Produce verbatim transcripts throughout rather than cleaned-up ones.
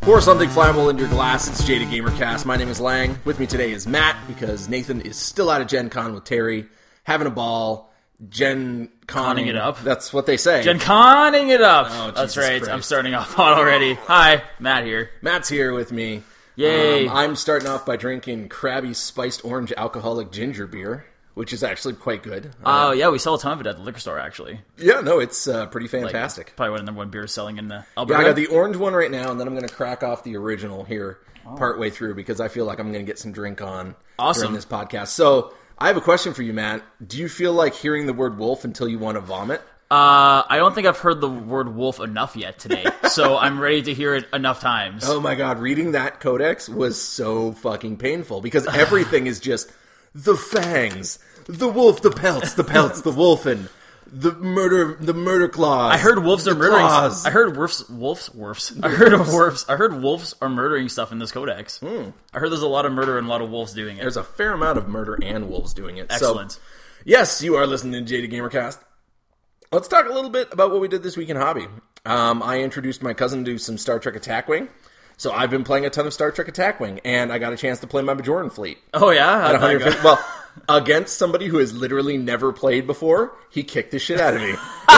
Pour something flammable into your glass. It's Jada Gamercast. My name is Lang. With me today is Matt, because Nathan is still out of Gen Con with Terry, having a ball. Gen Conning it up. That's what they say. Gen Conning it up. Oh, that's Jesus right. Christ. I'm starting off hot already. Hi, Matt here. Matt's here with me. Yay. Um, I'm starting off by drinking Krabby Spiced Orange Alcoholic Ginger Beer, which is actually quite good. Oh, Uh, uh, yeah, we sell a ton of it at the liquor store, actually. yeah, no, it's uh, pretty Like, fantastic. probably one of the number one beers selling in the Yeah, Alberta. I got the orange one right now, and then I'm going to crack off the original here oh. partway through, because I feel like I'm going to get some drink on Awesome. during this podcast. So I have a question for you, Matt. Do you feel like hearing the word wolf until you want to vomit? Uh, I don't think I've heard the word wolf enough yet today, so I'm ready to hear it enough times. Oh my god, reading that codex was so fucking painful, because everything is just the fangs, the wolf, the pelts, the pelts, the wolfen, the murder, the murder claws. I heard wolves are the murdering. claws. I heard wolves, wolves, wolves. I heard of wolves. I heard wolves are murdering stuff in this codex. Mm. I heard there's a lot of murder and a lot of wolves doing it. There's a fair amount of murder and wolves doing it. Excellent. So, yes, you are listening to Jada Gamercast. Let's talk a little bit about what we did this week in hobby. Um, I introduced my cousin to some Star Trek Attack Wing. So I've been playing a ton of Star Trek Attack Wing, and I got a chance to play my Bajoran fleet. Oh yeah, At one hundred fifty, well, against somebody who has literally never played before, he kicked the shit out of me.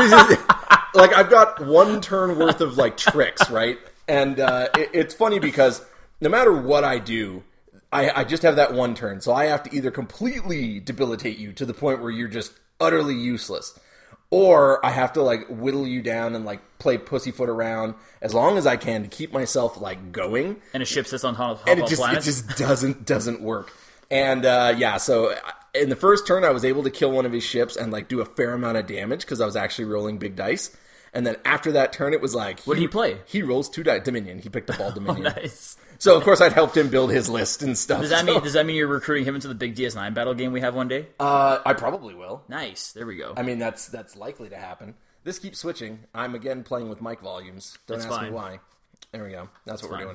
Like, I've got one turn worth of, like, tricks, right? And uh, it, it's funny because no matter what I do, I, I just have that one turn. So I have to either completely debilitate you to the point where you're just utterly useless, or I have to, like, whittle you down and, like, play pussyfoot around as long as I can to keep myself, like, going. And a ship sits on top of And it just, it planets. just doesn't doesn't work. And, uh, yeah, so in the first turn, I was able to kill one of his ships and, like, do a fair amount of damage because I was actually rolling big dice. And then after that turn, it was like... What did he play? He rolls two dice. Dominion. He picked up all Dominion. Oh, nice. So, of course, I'd helped him build his list and stuff. Does that so. mean Does that mean you're recruiting him into the big D S nine battle game we have one day? Uh, I probably will. Nice. There we go. I mean, that's that's likely to happen. This keeps switching. I'm, again, playing with mic volumes. Don't That's ask fine. me why. There we go. That's what That's we're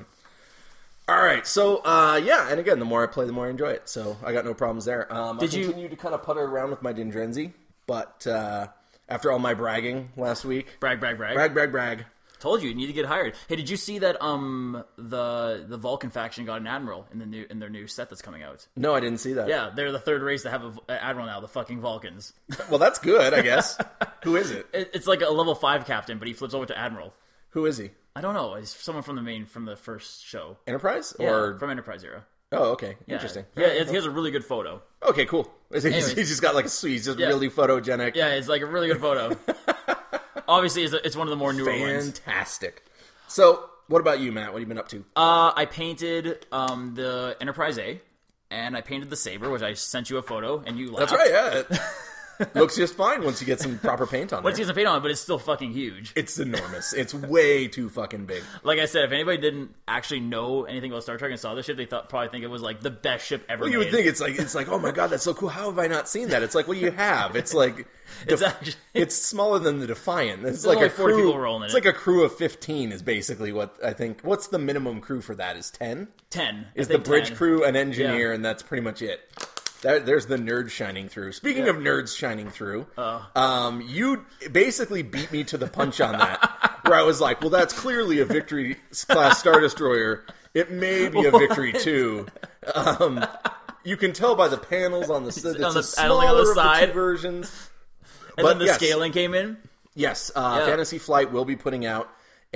fine. doing. All right. So, uh, yeah. And, again, the more I play, the more I enjoy it. So, I got no problems there. Um, Did I you- continue to kind of putter around with my Dendrenzi. But uh, after all my bragging last week... Brag, brag, brag. Brag, brag, brag. Told you, you need to get hired. Hey, did you see that um the the Vulcan faction got an admiral in the new in their new set that's coming out? No, I didn't see that. Yeah, they're the third race to have an admiral now, the fucking Vulcans. Well, that's good, I guess. Who is it? It, it's like a level five captain, but he flips over to admiral. Who is he? I don't know. He's someone from the main from the first show. Enterprise? Yeah, Or from Enterprise era. Oh, okay. Yeah. Interesting. Yeah, it's, he has a really good photo. Okay, cool. He's, Anyways. he's just got like a suite. He's just Yeah. really photogenic. Yeah, it's like a really good photo. Obviously, it's, it's one of the more newer ones. Fantastic. So, what about you, Matt? What have you been up to? Uh, I painted um, the Enterprise A, and I painted the Saber, which I sent you a photo, and you laughed. That's right, yeah. It looks just fine once you get some proper paint on Once there. you get some paint on it, but it's still fucking huge. It's enormous. It's way too fucking big. Like I said, if anybody didn't actually know anything about Star Trek and saw this ship, they thought probably think it was like the best ship ever Well, you made. would think it's like, it's like, oh my god, that's so cool. How have I not seen that? It's like, well, you have. It's like... It's Def- actually- it's smaller than the Defiant. It's There's like only a forty crew. people rolling in It's it. like a crew of fifteen is basically what I think. What's the minimum crew for that? Is ten? ten. I Is the think bridge ten. crew an engineer, Yeah. and that's pretty much it. There, there's the nerds shining through. Speaking Yeah. of nerds shining through, Uh. um, you basically beat me to the punch on that, where I was like, well, that's clearly a Victory class Star Destroyer. It may be a Victory too. Um, you can tell by the panels on the it's On a the smaller paneling on the of the side. two versions. And But then the yes. scaling came in. Yes, uh, Yeah. Fantasy Flight will be putting out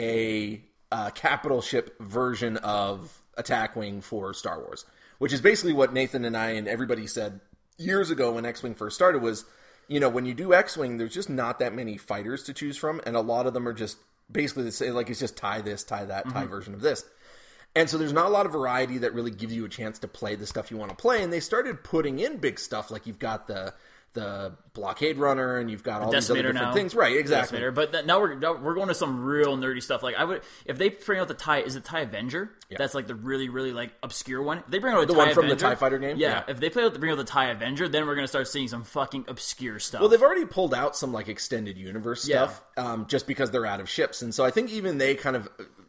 a uh, capital ship version of Attack Wing for Star Wars, which is basically what Nathan and I and everybody said years ago when X-Wing first started was, you know, when you do X-Wing, there's just not that many fighters to choose from, and a lot of them are just basically the same, like it's just tie this, tie that, tie Mm-hmm. version of this. And so there's not a lot of variety that really gives you a chance to play the stuff you want to play, and they started putting in big stuff, like you've got the the blockade runner, and you've got all these other Decimator different now. things. Right, exactly. Decimator. But th- now we're now we're going to some real nerdy stuff. Like I would, if they bring out the TIE, is it TIE Avenger? Yeah. That's like the really really like obscure one. If they bring out a The TIE one from the Avenger, TIE Fighter game? Yeah, Yeah. if they play out, bring out the TIE Avenger, then we're gonna start seeing some fucking obscure stuff. Well, they've already pulled out some like extended universe Yeah. stuff, um, just because they're out of ships, and so I think even they kind of,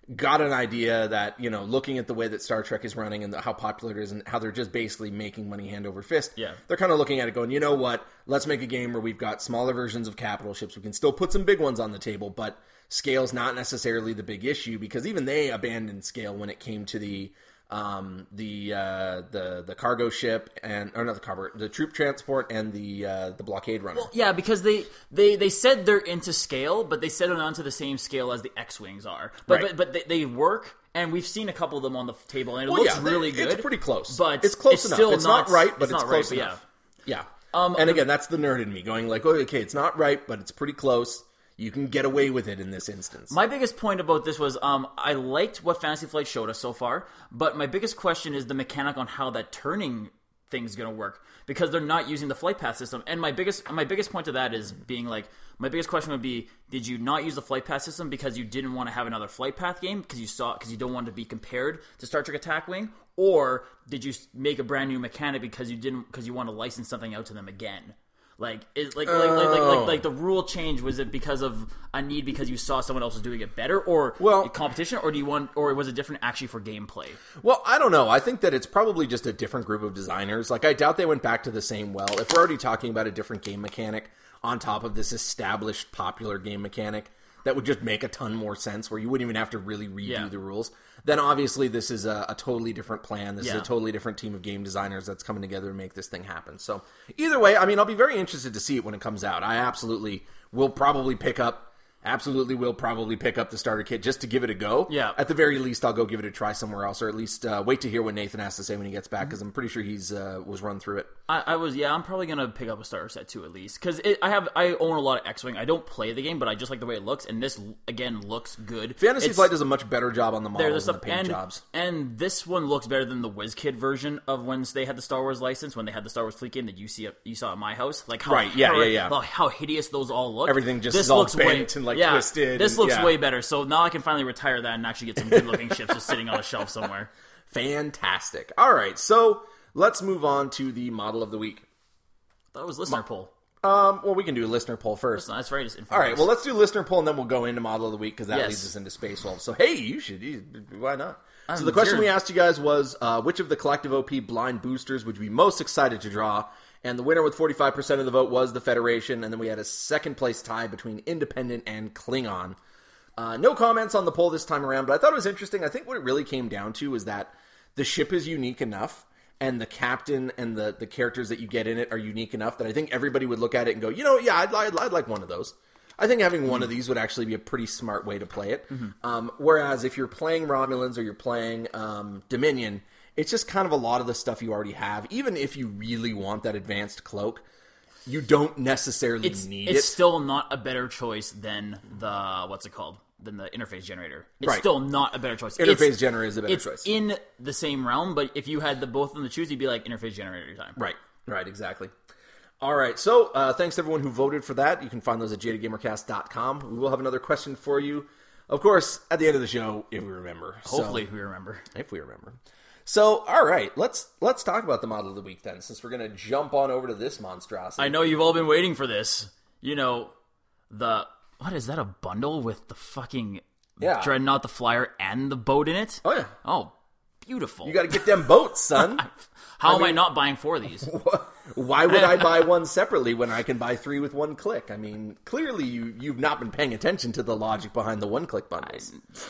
got an idea that, you know, looking at the way that Star Trek is running and the, how popular it is and how they're just basically making money hand over fist, yeah. they're kind of looking at it going, you know what, let's make a game where we've got smaller versions of capital ships. We can still put some big ones on the table, but scale's not necessarily the big issue, because even they abandoned scale when it came to the um, the uh, the the cargo ship and or not the cargo, the troop transport and the uh, the blockade runner. Well, yeah, because they, they, they said they're into scale, but they set it onto the same scale as the X-wings are. But Right. but, but they, they work, and we've seen a couple of them on the table, and it Well, looks yeah, really good. It's pretty close, but it's close it's enough. Still It's not, not right, but it's, it's not close right, but enough. Yeah. Um, and again, that's the nerd in me going like, oh, okay, it's not right, but it's pretty close. You can get away with it in this instance. My biggest point about this was um, I liked what Fantasy Flight showed us so far, but my biggest question is the mechanic on how that turning thing's going to work, because they're not using the flight path system. And my biggest my biggest point to that is being like, my biggest question would be, did you not use the flight path system because you didn't want to have another flight path game because you saw because you don't want to be compared to Star Trek Attack Wing, or did you make a brand new mechanic because you didn't because you want to license something out to them again? Like, is like, like, like, like, like, like the rule change, was it because of a need because you saw someone else was doing it better, or Well- competition, or do you want, or was it different actually for gameplay? Well, I don't know. I think that it's probably just a different group of designers. Like, I doubt they went back to the same well. If we're already talking about a different game mechanic on top of this established popular game mechanic, that would just make a ton more sense, where you wouldn't even have to really redo Yeah. the rules. Then obviously this is a, a totally different plan. This Yeah. is a totally different team of game designers that's coming together to make this thing happen. So either way, I mean, I'll be very interested to see it when it comes out. I absolutely will probably pick up Absolutely will probably pick up the starter kit just to give it a go. Yeah. At the very least, I'll go give it a try somewhere else, or at least uh, wait to hear what Nathan has to say when he gets back, because I'm pretty sure he's uh, was run through it. I, I was, yeah, I'm probably gonna pick up a starter set too, at least, because I have, I own a lot of X-wing. I don't play the game, but I just like the way it looks, and this again looks good. Fantasy It's- Flight does a much better job on the There's models and stuff, the paint and, jobs. and this one looks better than the WizKid version of when they had the Star Wars license, when they had the Star Wars Fleet game that you see you saw at my house. Like how, Right, yeah, how, yeah, yeah. How, how hideous those all look. Everything just this is all looks bent way, and, like, yeah, twisted This and- looks yeah. way better. So now I can finally retire that and actually get some good looking ships just sitting on a shelf somewhere. Fantastic. All right, so let's move on to the model of the week. That was listener poll. Um, well, we can do a listener poll first. That's right. It's All right, well, let's do listener poll, and then we'll go into model of the week, because that Yes. leads us into Space Wolves. So, hey, you should. You, why not? so I'm the question here. we asked you guys was, uh, which of the collective O P blind boosters would you be most excited to draw? And the winner with forty-five percent of the vote was the Federation, and then we had a second-place tie between Independent and Klingon. Uh, no comments on the poll this time around, but I thought it was interesting. I think what it really came down to is that the ship is unique enough, and the captain and the, the characters that you get in it are unique enough that I think everybody would look at it and go, you know, yeah, I'd, I'd, I'd like one of those. I think having one of these would actually be a pretty smart way to play it. Mm-hmm. Um, whereas if you're playing Romulans or you're playing um, Dominion, it's just kind of a lot of the stuff you already have. Even if you really want that advanced cloak, you don't necessarily it's, need it's it. still not a better choice than the what's it called than the interface generator. It's Right. still not a better choice. Interface it's, generator is a better it's choice. in the same realm, but if you had the both of them to choose, you'd be like interface generator time. Right, right, exactly. All right, so uh, thanks to everyone who voted for that. You can find those at jaded gamer cast dot com. We will have another question for you, of course, at the end of the show, if we remember. Hopefully, So, we remember. if we remember. So, all right, let's let's talk about the model of the week then, since we're going to jump on over to this monstrosity. I know you've all been waiting for this. You know, the what is that? A bundle with the fucking Yeah. Dreadnought, the Flyer, and the boat in it? Oh, yeah. Oh, beautiful. You got to get them boats, son. How am I not buying four of these? Why would I buy one separately when I can buy three with one click? I mean, clearly you, you've not been paying attention to the logic behind the one-click bundles.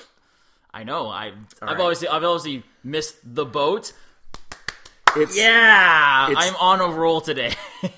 I know. I I've right. obviously I've obviously missed the boat. It's Yeah, It's- I'm on a roll today.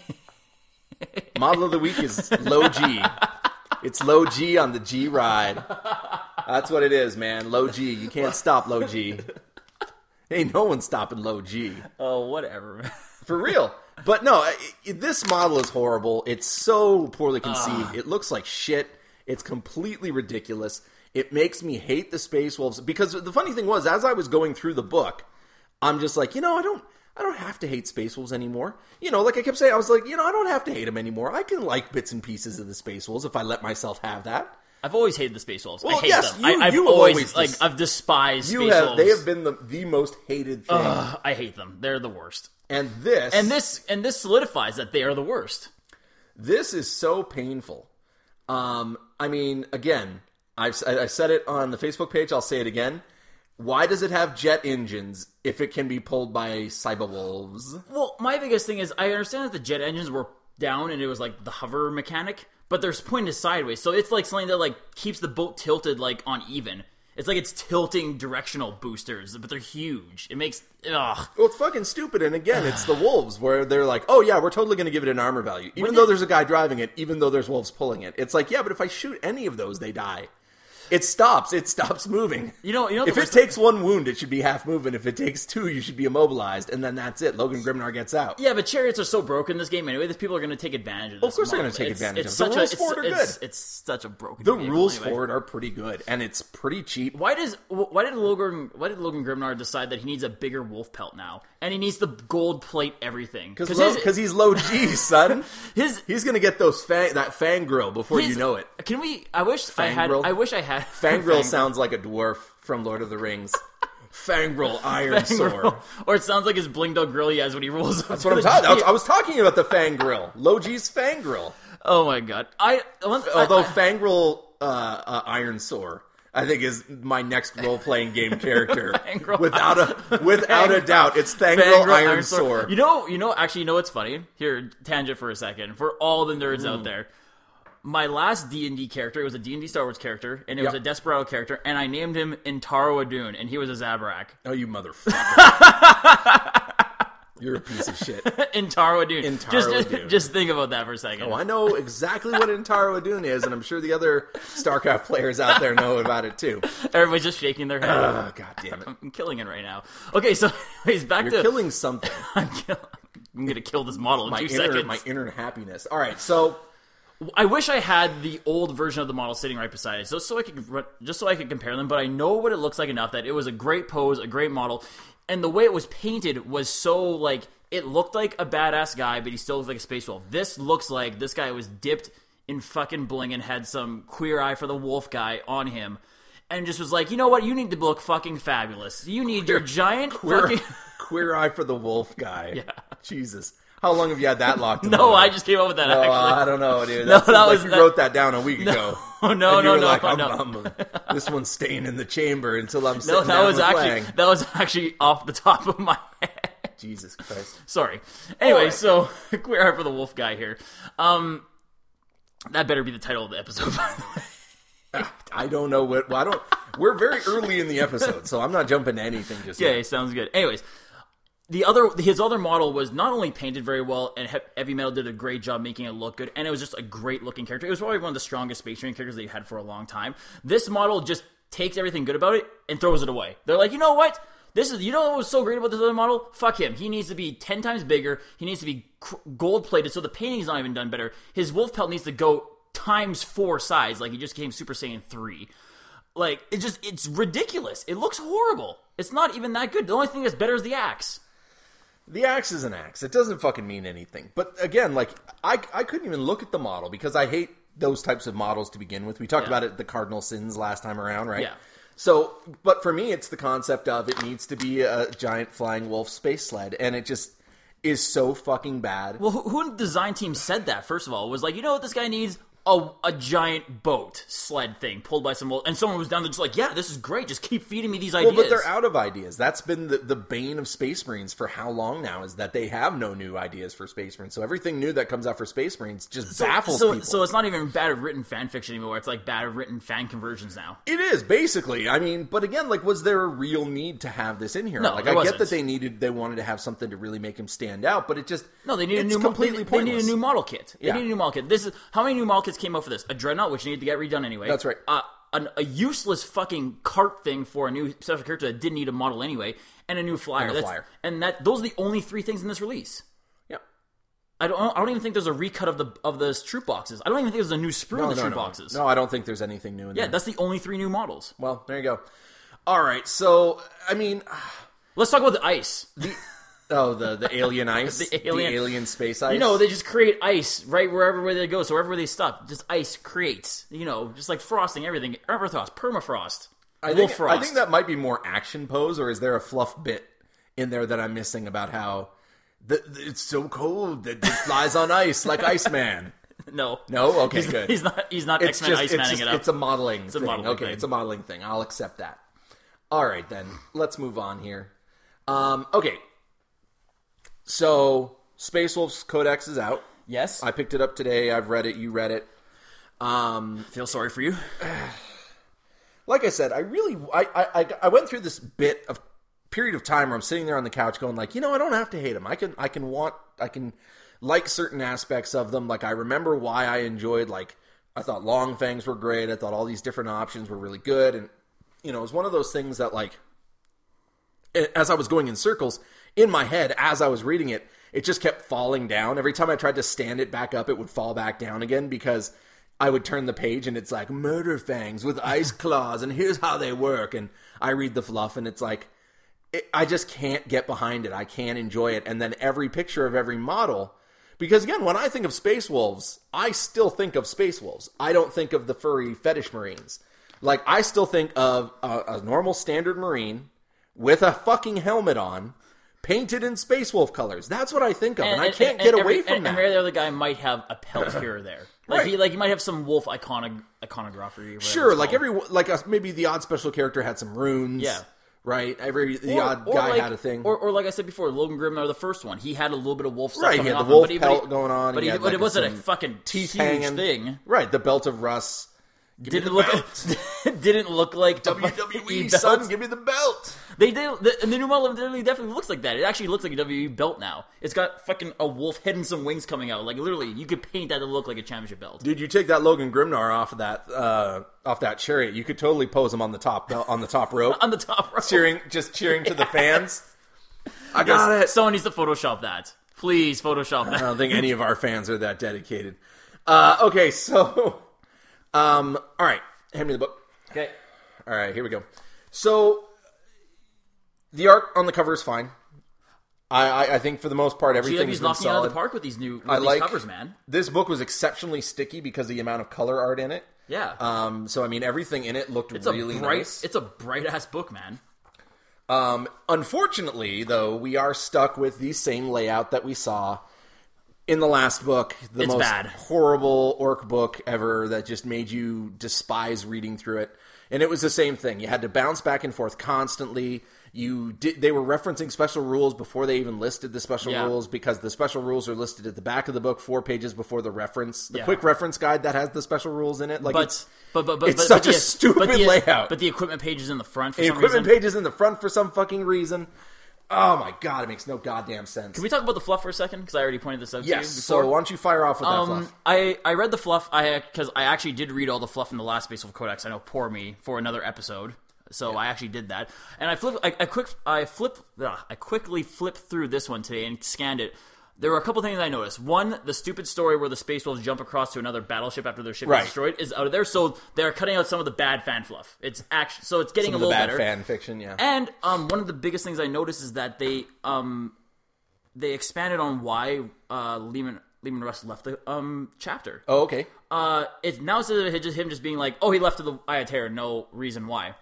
Model of the week is low G. It's low G on the G ride. That's what it is, man. Low G. You can't stop low G. Ain't no one stopping low G. Oh, whatever. For real. But no, i i this model is horrible. It's so poorly conceived. It looks like shit. It's completely ridiculous. It makes me hate the Space Wolves. Because the funny thing was, as I was going through the book, I'm just like, you know, I don't I don't have to hate Space Wolves anymore. You know, like I kept saying, I was like, you know, I don't have to hate them anymore. I can like bits and pieces of the Space Wolves if I let myself have that. I've always hated the Space Wolves. Well, I hate yes, them. you- I, I've you have always, always like dis- I've despised You Space have Wolves. they have been the, the most hated thing. Ugh, I hate them. They're the worst. And this And this and this solidifies that they are the worst. This is so painful. Um, I mean, again, I've I said it on the Facebook page. I'll say it again. Why does it have jet engines if it can be pulled by cyberwolves? Well, my biggest thing is I understand that the jet engines were down and it was like the hover mechanic, but they're pointed sideways, so it's like something that like keeps the boat tilted like on even. It's like it's tilting directional boosters, but they're huge. It makes ugh. Well, it's fucking stupid. And again, it's the wolves where they're like, "Oh yeah, we're totally going to give it an armor value, even When though they- there's a guy driving it, even though there's wolves pulling it." It's like, yeah, but if I shoot any of those, they die. It stops. It stops moving. You know, you know. If the it worst- takes one wound, it should be half moving. If it takes two, you should be immobilized, and then that's it. Logan Grimnar gets out. Yeah, but chariots are so broken in this game anyway that people are going to take advantage of this. Of course they're model. gonna take It's- advantage it's of it. The such rules a, for it are it's, it's, good. it's such a broken. The vehicle rules anyway. for it are pretty good, and it's pretty cheap. Why does why did Logan why did Logan Grimnar decide that he needs a bigger wolf pelt now, and he needs the gold plate everything? Because his, he's low G, son. his He's gonna get those fang, that fang grill before his- you know it. Can we? I wish I had. Fangirl? I wish I had. Fangirl sounds like a dwarf from Lord of the Rings. Fangirl Iron Sword. Or it sounds like his blinged out grill he has when he rolls up. That's what I'm talking about. I was talking about the Fang Grill. Low G's Fang Grill. Oh my god! I Although I, Fangirl uh, uh, Iron Sword, I think is my next role playing game character. Fangirl. Without a without a doubt, it's Fangirl, Fangirl Iron, Iron Sword. You know, you know. Actually, you know what's funny? Here, tangent for a second for all the nerds Mm. out there. My last D and D character, it was a D and D Star Wars character, and it was Yep. a Desperado character, and I named him Intaro Adun, and he was a Zabrak. Oh, you motherfucker! You're a piece of shit. Intaro Adun. Intaro just, Adun. just think about that for a second. Oh, I know exactly what Intaro Adun is, and I'm sure the other StarCraft players out there know about it too. Everybody's just shaking their head. Oh, God damn it! I'm killing it right now. Okay, so anyways, back You're to killing something. I'm, kill, I'm gonna kill this model in My two inner, seconds. my inner happiness. All right, so. I wish I had the old version of the model sitting right beside it, so so I could run- just so I could compare them. But I know what it looks like enough that it was a great pose, a great model, and the way it was painted was so like it looked like a badass guy, but he still looked like a space wolf. This looks like this guy was dipped in fucking bling and had some queer eye for the wolf guy on him, and just was like, you know what, you need to look fucking fabulous. You need your giant Queer, fucking. queer eye for the wolf guy. Yeah. Jesus. How long have you had that locked in? No, I just came up with that. No, actually, I don't know, dude. No, That, that like was you that- wrote that down a week ago. Oh no, And you no, were no, like, no, I'm, no. I'm- this one's staying in the chamber until I'm No, sitting that down was with actually Lang. that was actually off the top of my head. Jesus Christ. Sorry. Anyway, Alright. so queer eye for the wolf guy here. Um, that better be the title of the episode, by the way. I don't know what. Well, I don't. We're very early in the episode, so I'm not jumping to anything just Yeah, yet. sounds good. Anyways, the other his other model was not only painted very well, and He- Heavy Metal did a great job making it look good, and it was just a great looking character. It was probably one of the strongest Space Marine characters they've had for a long time. This model just takes everything good about it and throws it away. They're like, you know what? This is, you know what was so great about this other model? Fuck him. He needs to be ten times bigger. He needs to be cr- gold plated, so the painting's not even done better. His wolf pelt needs to go times four size, like he just came Super Saiyan three. Like, it just, it's ridiculous. It looks horrible. It's not even that good. The only thing that's better is the axe. The axe is an axe. It doesn't fucking mean anything. But again, like I, I couldn't even look at the model because I hate those types of models to begin with. We talked Yeah. about it, the cardinal sins last time around, right? Yeah. So, but for me, it's the concept of it needs to be a giant flying wolf space sled, and it just is so fucking bad. Well, who, who in the design team said that, first of all? Was like, you know what this guy needs? A, a giant boat sled thing pulled by some wolf. And someone was down there just like, yeah, this is great. Just keep feeding me these ideas. Well, but they're out of ideas. That's been the, the bane of Space Marines for how long now, is that they have no new ideas for Space Marines. So everything new that comes out for Space Marines just so, baffles so, people. So it's not even bad written fan fiction anymore. It's like bad written fan conversions now. It is, basically. I mean, but again, like, was there a real need to have this in here? No, like, there I wasn't. get that they needed, they wanted to have something to really make him stand out, but it just No, they need a it's new mo- completely they, they need pointless. a new model kit. They Yeah. need a new model kit. This is how many new model kits came out for this? A Dreadnought, which needed to get redone anyway. That's right. Uh, an, a useless fucking cart thing for a new special character that didn't need a model anyway, and a new flyer. And a That's- flyer. and that those are the only three things in this release. Yeah. I don't. I don't even think there's a recut of the of the troop boxes. I don't even think there's a new sprue No, of the no, troop no. boxes. No, I don't think there's anything new in Yeah, there. that's the only three new models. Well, there you go. All right, so, I mean, Let's talk about the ice. oh, the, the alien ice? The alien- alien space ice? You know, they just create ice right wherever where they go. So wherever they stop, just ice creates. You know, just like frosting, everything. Everfrost, permafrost, I think, wolf frost. I think that might be more action pose, or is there a fluff bit in there that I'm missing about how the, the- it's so cold that it flies on ice like Iceman? No, No? Okay, he's, good. He's not. He's not It's X Men just, Ice it's, Manning just it up. it's a modeling a thing. modeling okay, thing. it's a modeling thing. I'll accept that. All right, then. Let's move on here. Um, okay. So, Space Wolf's Codex is out. Yes, I picked it up today. I've read it. You read it. Um, feel sorry for you. like I said, I really, I, I, I went through this bit of period of time where I'm sitting there on the couch going like, you know, I don't have to hate them. I can, I can want, I can like certain aspects of them. Like I remember why I enjoyed, like, I thought Long Fangs were great. I thought all these different options were really good. And, you know, it was one of those things that, like, as I was going in circles in my head, as I was reading it, it just kept falling down. Every time I tried to stand it back up, it would fall back down again because I would turn the page and it's like murder fangs with ice claws and here's how they work. And I read the fluff and it's like, it, I just can't get behind it. I can't enjoy it. And then every picture of every model, because again, when I think of Space Wolves, I still think of Space Wolves. I don't think of the furry fetish Marines. Like, I still think of a, a normal standard Marine with a fucking helmet on, painted in Space Wolf colors. That's what I think of, and, and I can't and, get and away every, from and, that. And every other guy might have a pelt here or there. Like right. he, like he might have some wolf iconic iconography. Sure, like every like a, maybe the odd special character had some runes. Yeah. Right? Every the or, odd or guy like, had a thing. Or, or like I said before, Logan Grimnar, the first one, he had a little bit of wolf stuff right, coming he had off the wolf him, but pelt he, going on. But, he, he but like it wasn't a some fucking teeth huge hanging. thing. Right, the belt of Russ. Give didn't look didn't look like W W E belt. son, give me the belt. They did, the, and the new model literally definitely looks like that. It actually looks like a W W E belt now. It's got fucking a wolf head and some wings coming out. Like literally, you could paint that to look like a championship belt. Dude, you take that Logan Grimnar off of that uh, off that chariot, you could totally pose him on the top on the top rope, on the top rope, cheering, just cheering to the fans. I got yes, it. Someone needs to Photoshop that. Please Photoshop that. I don't think any of our fans are that dedicated. Uh, okay, so, um, all right. Hand me the book. Okay. All right, here we go. So, the art on the cover is fine. I, I, I think for the most part, everything's G W's been knocking solid. out of the park with these new with I these like, covers, man. This book was exceptionally sticky because of the amount of color art in it. Yeah. Um. So I mean, everything in it looked it's really a bright, nice. It's a bright ass book, man. Um. Unfortunately, though, we are stuck with the same layout that we saw in the last book, the it's most bad. horrible orc book ever that just made you despise reading through it. And it was the same thing. You had to bounce back and forth constantly. You did. They were referencing special rules before they even listed the special yeah. rules because the special rules are listed at the back of the book, four pages before the reference, the yeah. quick reference guide that has the special rules in it. Like, but it's, but but but it's but, such but a the, stupid but the, layout. But the equipment page is in the front for the some equipment reason. page is in the front for some fucking reason. Oh my god, it makes no goddamn sense. Can we talk about the fluff for a second? Because I already pointed this out yes, to you before. so why don't you fire off with that um, fluff? I, I read the fluff I because I actually did read all the fluff in the last Space Wolf Codex. I know, poor me, for another episode. So yeah. I actually did that, and I flipped. I, I quick. I flip. Ugh, I quickly flipped through this one today and scanned it. There were a couple things I noticed. One, the stupid story where the Space Wolves jump across to another battleship after their ship right. is destroyed is out of there. So they're cutting out some of the bad fan fluff. It's actually so it's getting some a of the little bad better. fan fiction, yeah. And um, one of the biggest things I noticed is that they um, they expanded on why uh, Lehman Lehman Russ left the um chapter. Oh, okay. Uh, it's now instead of him just being like, oh, he left to the Aya Terror, no reason why.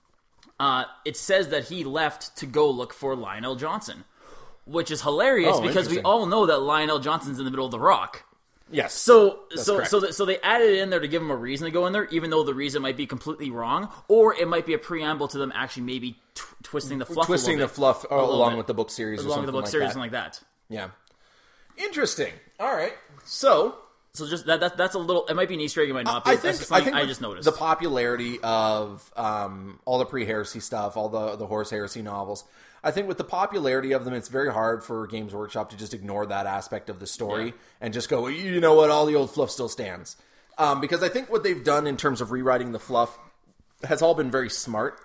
Uh, it says that he left to go look for Lionel Johnson, which is hilarious oh, because we all know that Lionel Johnson's in the middle of the rock. Yes. So that's so correct. so th- so they added it in there to give him a reason to go in there, even though the reason might be completely wrong, or it might be a preamble to them actually maybe tw- twisting the fluff, twisting a the bit, fluff a along bit. with the book series, or along something with the book like series, that. something like that. Yeah. Interesting. All right. So. So just that, that that's a little. It might be an Easter egg, it might not be. I That's think just I something think I just noticed the popularity of um, all the pre-heresy stuff, all the the Horus Heresy novels. I think with the popularity of them, it's very hard for Games Workshop to just ignore that aspect of the story yeah. and just go, well, you know what, all the old fluff still stands. Um, because I think what they've done in terms of rewriting the fluff has all been very smart,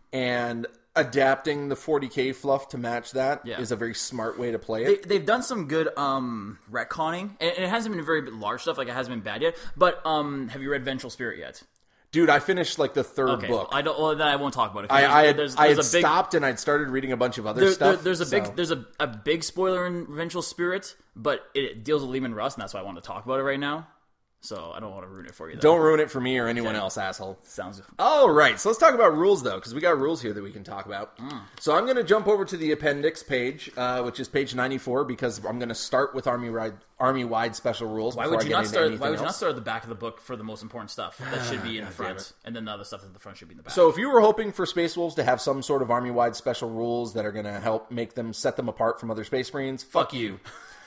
and adapting the forty K fluff to match that yeah. is a very smart way to play They, it. they've done some good um, retconning, and it hasn't been very large stuff. Like it hasn't been bad yet. But um, have you read Vengeful Spirit yet? Dude, I finished like the third Okay, book. I don't. Well, then I won't talk about it. I, I had, there's, I there's had a big, stopped and I'd started reading a bunch of other there, stuff. there, there's a so. big there's a, a big spoiler in Vengeful Spirit, but it deals with Lehman Russ, and that's why I want to talk about it right now. So I don't want to ruin it for you, though. Don't ruin it for me or anyone Okay. else, asshole. Sounds good. All right, so let's talk about rules, though, because we got rules here that we can talk about. Mm. So I'm going to jump over to the appendix page, uh, which is page ninety-four, because I'm going to start with Army-wide Army-wide special rules. Why before would I you get not into start? anything Why would you not else. start at the back of the book for the most important stuff? That should be in the damn front, it. and then the other stuff at the front should be in the back. So if you were hoping for Space Wolves to have some sort of Army-wide special rules that are going to help make them set them apart from other Space Marines, fuck you.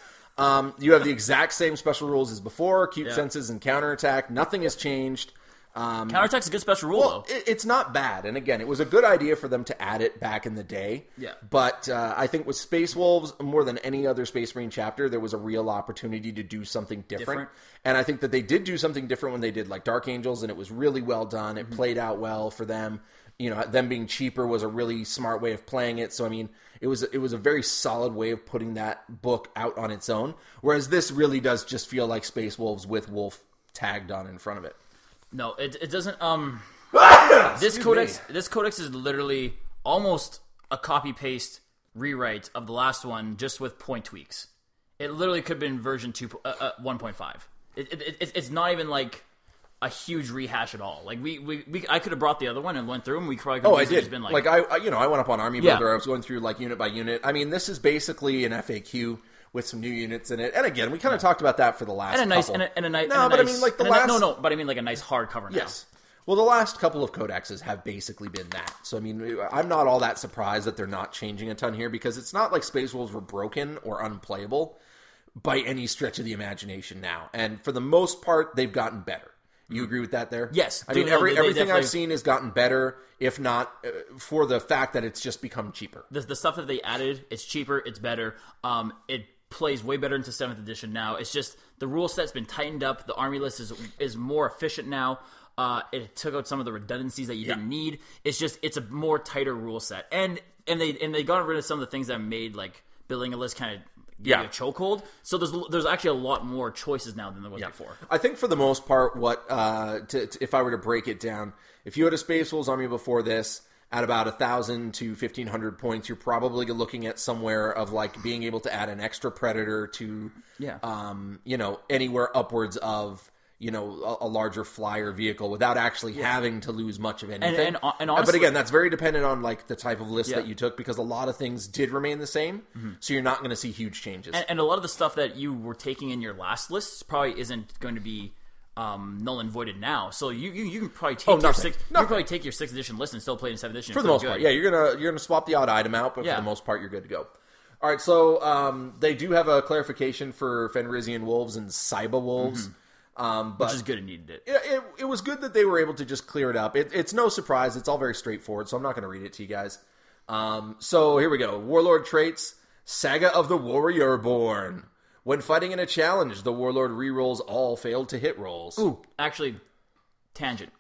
Um, you have the exact same special rules as before, keep Yeah. senses and counterattack. Nothing has changed. Um, counterattack's a good special rule, well, though. it, it's not bad. And again, it was a good idea for them to add it back in the day. Yeah. But uh, I think with Space Wolves, more than any other Space Marine chapter, there was a real opportunity to do something different. Different. And I think that they did do something different when they did like Dark Angels, and it was really well done. It Mm-hmm. played out well for them. You know, them being cheaper was a really smart way of playing it. So I mean, it was it was a very solid way of putting that book out on its own. Whereas this really does just feel like Space Wolves with Wolf tagged on in front of it. No, it it doesn't. Um, this Excuse codex, me. this codex is literally almost a copy paste rewrite of the last one, just with point tweaks. It literally could have been version two, uh, uh, one point five. It, it, it, it's not even like a huge rehash at all. Like we, we, we I could have brought the other one and went through them. We probably could Oh, have I easily did. just been like, Like, I, I, you know, I went up on Army Yeah. Builder. I was going through like unit by unit. I mean, this is basically an F A Q with some new units in it. And again, we kind of talked about that for the last. and a nice couple. and a, and a nice. No, and a but I nice- mean, like the and a ni- last. no, no, but I mean like a nice hardcover. Now. Yes. Well, the last couple of codexes have basically been that. So, I mean, I'm not all that surprised that they're not changing a ton here, because it's not like Space Wolves were broken or unplayable by any stretch of the imagination now. And for the most part, they've gotten better. You agree with that there? Yes. I mean, No, every, they- they everything I've definitely- seen has gotten better, if not uh, for the fact that it's just become cheaper. The, the stuff that they added, it's cheaper, it's better. Um, it plays way better into seventh edition now. It's just the rule set's been tightened up. The army list is is more efficient now. Uh, it took out some of the redundancies that you Yeah. didn't need. It's just it's a more tighter rule set, and and they and they got rid of some of the things that made like building a list kind of give Yeah. you a chokehold. So there's there's actually a lot more choices now than there was before. I think for the most part, what uh, to, to, if I were to break it down, if you had a Space Wolves army before this at about a thousand to fifteen hundred points, you're probably looking at somewhere of like being able to add an extra Predator to, Yeah. um, you know, anywhere upwards of. You know, a, a larger flyer vehicle without actually having to lose much of anything. and- and but honestly- again, that's very dependent on like the type of list Yeah. that you took, because a lot of things did remain the same. So you're not going to see huge changes. And, and a lot of the stuff that you were taking in your last lists probably isn't going to be um, null and voided now. So you you, you can probably take Oh, your nothing. six, you Nothing. can probably take your sixth edition list and still play it in seventh edition. For and the feel most good. part, yeah, you're gonna you're gonna swap the odd item out, but Yeah. for the most part, you're good to go. All right, so um, they do have a clarification for Fenrisian wolves and Cyba wolves, um, but Which is good and needed it. It, it, it was good that they were able to just clear it up. It, it's no surprise; it's all very straightforward, so I'm not going to read it to you guys. Um, so here we go: Warlord traits, Saga of the Warrior Born. When fighting in a challenge, the Warlord rerolls all failed to hit rolls. Ooh, actually, tangent.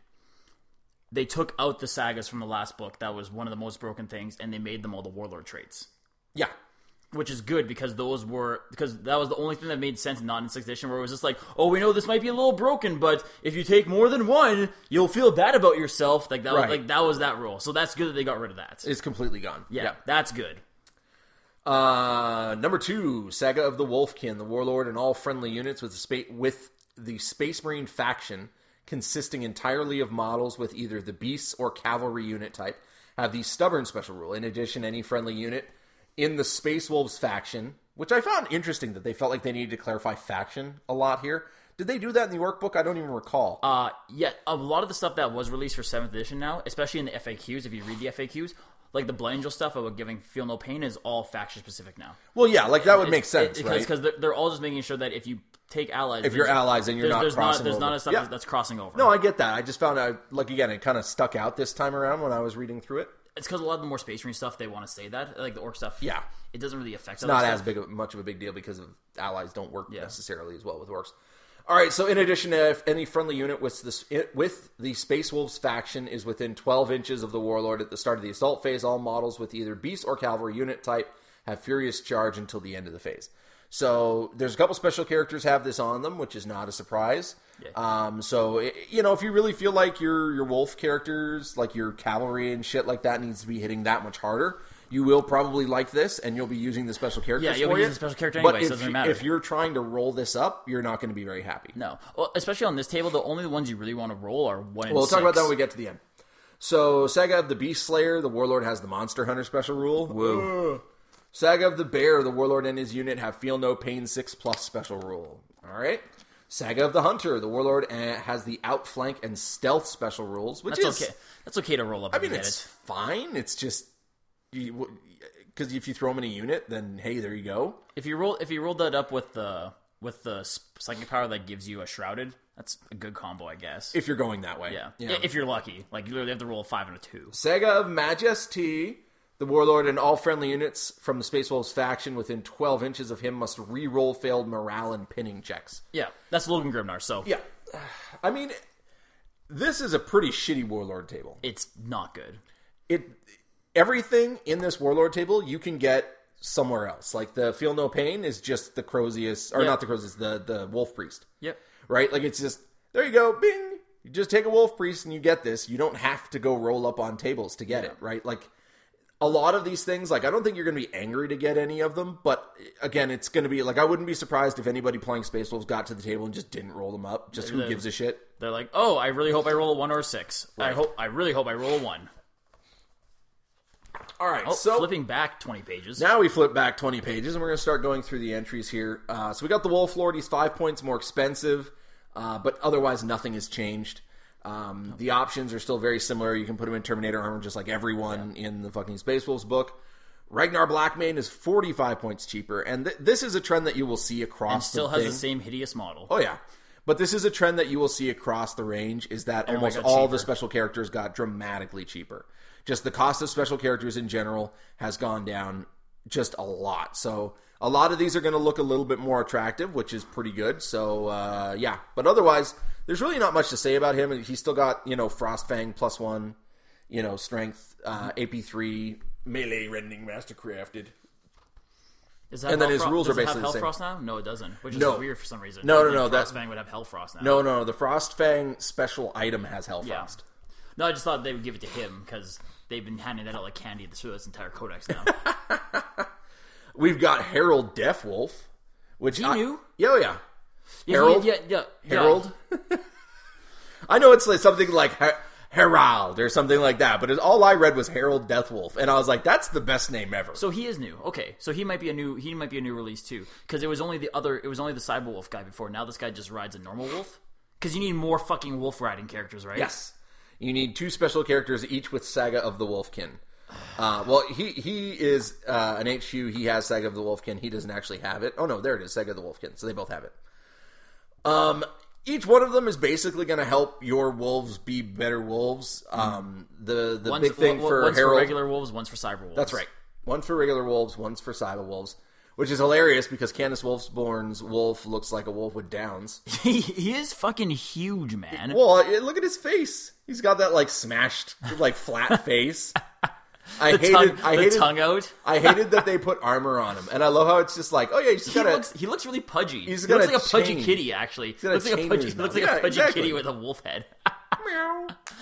They took out the sagas from the last book. That was one of the most broken things, and they made them all the warlord traits, Yeah. which is good because those were because that was the only thing that made sense not in sixth edition, where it was just like, oh, we know this might be a little broken, but if you take more than one, you'll feel bad about yourself. Like that, Right. was, like that was that rule. So that's good that they got rid of that. It's completely gone. yeah, that's good. Uh, number two, Saga of the Wolfkin, the warlord and all friendly units with the, spa- with the Space Marine faction, consisting entirely of models with either the beasts or cavalry unit type, have the stubborn special rule. In addition, any friendly unit in the Space Wolves faction, which I found interesting that they felt like they needed to clarify faction a lot here. Did they do that in the workbook? I don't even recall. Uh, yeah, a lot of the stuff that was released for seventh edition now, especially in the F A Qs, if you read the F A Qs, like the Blood Angel stuff about giving Feel No Pain is all faction specific now. well, yeah, like that would make It's- sense, it- right? Because they're, they're all just making sure that if you take allies, If you're there's- allies and you're there's, not there's crossing not there's over. not a stuff Yeah. that's crossing over. No, I get that. I just found out, like, again, it kind of stuck out this time around when I was reading through it. it's because a lot of the more Space Marine stuff they want to say that, like the Orc stuff. Yeah. it doesn't really affect. It's not as big of, much of a big deal because of allies don't work Yeah. necessarily as well with orcs. All right, so in addition to if any friendly unit with this with the Space Wolves faction is within twelve inches of the warlord at the start of the assault phase, all models with either beast or cavalry unit type have furious charge until the end of the phase. So there's a couple special characters have this on them, which is not a surprise. Yeah. Um, so it, you know, if you really feel like your your wolf characters, like your cavalry and shit like that, needs to be hitting that much harder, you will probably like this, and you'll be using the special characters Yeah, you'll for be it. using special character anyway, but so if, it doesn't you- matter. if you're trying to roll this up, you're not going to be very happy. No. Well, especially on this table, the only ones you really want to roll are one and Well, we'll six. talk about that when we get to the end. So, Saga of the Beast Slayer, the Warlord has the Monster Hunter special rule. Whoa. Saga of the Bear, the Warlord and his unit have Feel No Pain six plus special rule. All right. Saga of the Hunter, the Warlord uh, has the Outflank and Stealth special rules, which That's is okay. That's okay to roll up. I if you mean, get it's it. fine. It's just because if you throw them in a unit, then hey, there you go. If you roll, if you roll that up with the with the psychic power that gives you a shrouded, that's a good combo, I guess. If you're going that way, yeah. yeah, if you're lucky, like you literally have to roll a five and a two. Saga of Majesty, the Warlord and all friendly units from the Space Wolves faction within twelve inches of him must re-roll failed morale and pinning checks. Yeah, that's Logan Grimnar. So Yeah, I mean, this is a pretty shitty Warlord table. it's not good. It everything in this Warlord table you can get somewhere else. Like the Feel No Pain is just the Crozius, or Yeah. not the Crozius, the the Wolf Priest. Yep. Right? Like it's just there you go, bing. You just take a Wolf Priest and you get this. You don't have to go roll up on tables to get it. Right? Like a lot of these things, like I don't think you're going to be angry to get any of them, but again, it's going to be like I wouldn't be surprised if anybody playing Space Wolves got to the table and just didn't roll them up. Just who They're- gives a shit? They're like, oh, I really hope I roll a one or a six. I Right. hope, I really hope I roll a one. All right, Oh, so flipping back twenty pages. now we flip back twenty pages, and we're going to start going through the entries here. Uh, so we got the Wolf Lord. He's five points more expensive, uh, but otherwise nothing has changed. Um, the options are still very similar. You can put him in Terminator armor just like everyone in the fucking Space Wolves book. Ragnar Blackmane is forty-five points cheaper, and th- this is a trend that you will see across and still the has thing. the same hideous model. Oh, yeah. But this is a trend that you will see across the range, is that Everybody almost got all cheaper. the special characters got dramatically cheaper. Just the cost of special characters in general has gone down just a lot. So a lot of these are going to look a little bit more attractive, which is pretty good. So, uh, yeah. But otherwise, there's really not much to say about him. He's still got, you know, Frostfang plus one, you know, strength, uh, A P three, melee rending mastercrafted. Is that And then his Hellfro- rules does are it have basically the same. Hellfrost now? No, it doesn't. Which is No. weird for some reason. No, I no, think no, that- Frostfang would have Hellfrost now. No, no, the Frostfang special item has Hellfrost. Yeah. No, I just thought they would give it to him because they've been handing that out like candy through this entire codex now. We've got Harold Deathwolf, which He I, knew? Yeah, oh, yeah. Yeah, Harold? Yeah, yeah, yeah. Harold. I know it's like something like Her- Herald or something like that, but it, all I read was Harold Deathwolf, and I was like, that's the best name ever. So he is new. Okay, so he might be a new. He might be a new release too, because it was only the other. It was only the Cyber Wolf guy before. Now this guy just rides a normal wolf. Because you need more fucking wolf riding characters, right? Yes, you need two special characters, each with Saga of the Wolfkin. Uh, well, he he is uh, an H Q. He has Saga of the Wolfkin. He doesn't actually have it. Oh no, there it is, Saga of the Wolfkin. So they both have it. Um, each one of them is basically going to help your wolves be better wolves. Um, the the One's, big thing one- for one's Harold, for regular wolves, one's for cyber wolves. that's right. One's for regular wolves, one's for cyber wolves, which is hilarious because Candace Wolfsborn's wolf looks like a wolf with downs. he, he is fucking huge, man. Well, uh, look at his face. He's got that like smashed, like flat face. I the hated. tongue, I the hated. tongue out. I hated that they put armor on him, and I love how it's just like, oh yeah, he's just He got a. looks, he looks really pudgy. He's he got looks a like a pudgy chain. kitty, actually. got a looks like a chain in pudgy, his he looks mouth. like Yeah, a pudgy exactly. kitty with a wolf head. Meow.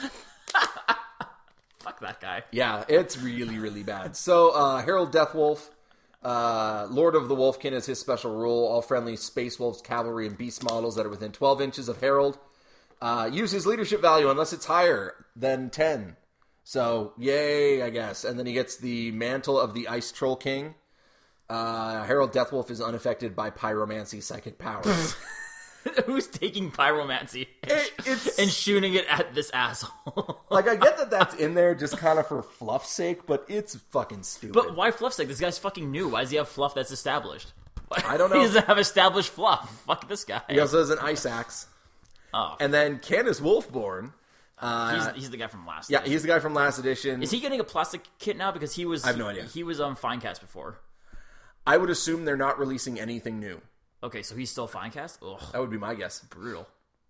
Fuck that guy. Yeah, it's really, really bad. So, uh, Harold Deathwolf, uh, Lord of the Wolfkin is his special rule. All friendly Space Wolves, Cavalry, and Beast models that are within twelve inches of Harold uh, use his leadership value unless it's higher than ten. So, yay, I guess. And then he gets the Mantle of the Ice Troll King. Uh, Harold Deathwolf is unaffected by pyromancy psychic powers. Who's taking pyromancy and, It- it's- and shooting it at this asshole? Like, I get that that's in there just kind of for fluff's sake, but it's fucking stupid. But why fluff's sake? This guy's fucking new. Why does he have fluff that's established? I don't know. He doesn't have established fluff. Fuck this guy. He also has an ice axe. Oh, And then Candace Wolfborn. Uh, he's, he's the guy from last. yeah, edition. he's the guy from last edition. Is he getting a plastic kit now? Because he was. I have no idea. He was on Finecast before. I would assume they're not releasing anything new. Okay, so he's still Finecast. Ugh, That would be my guess. brutal.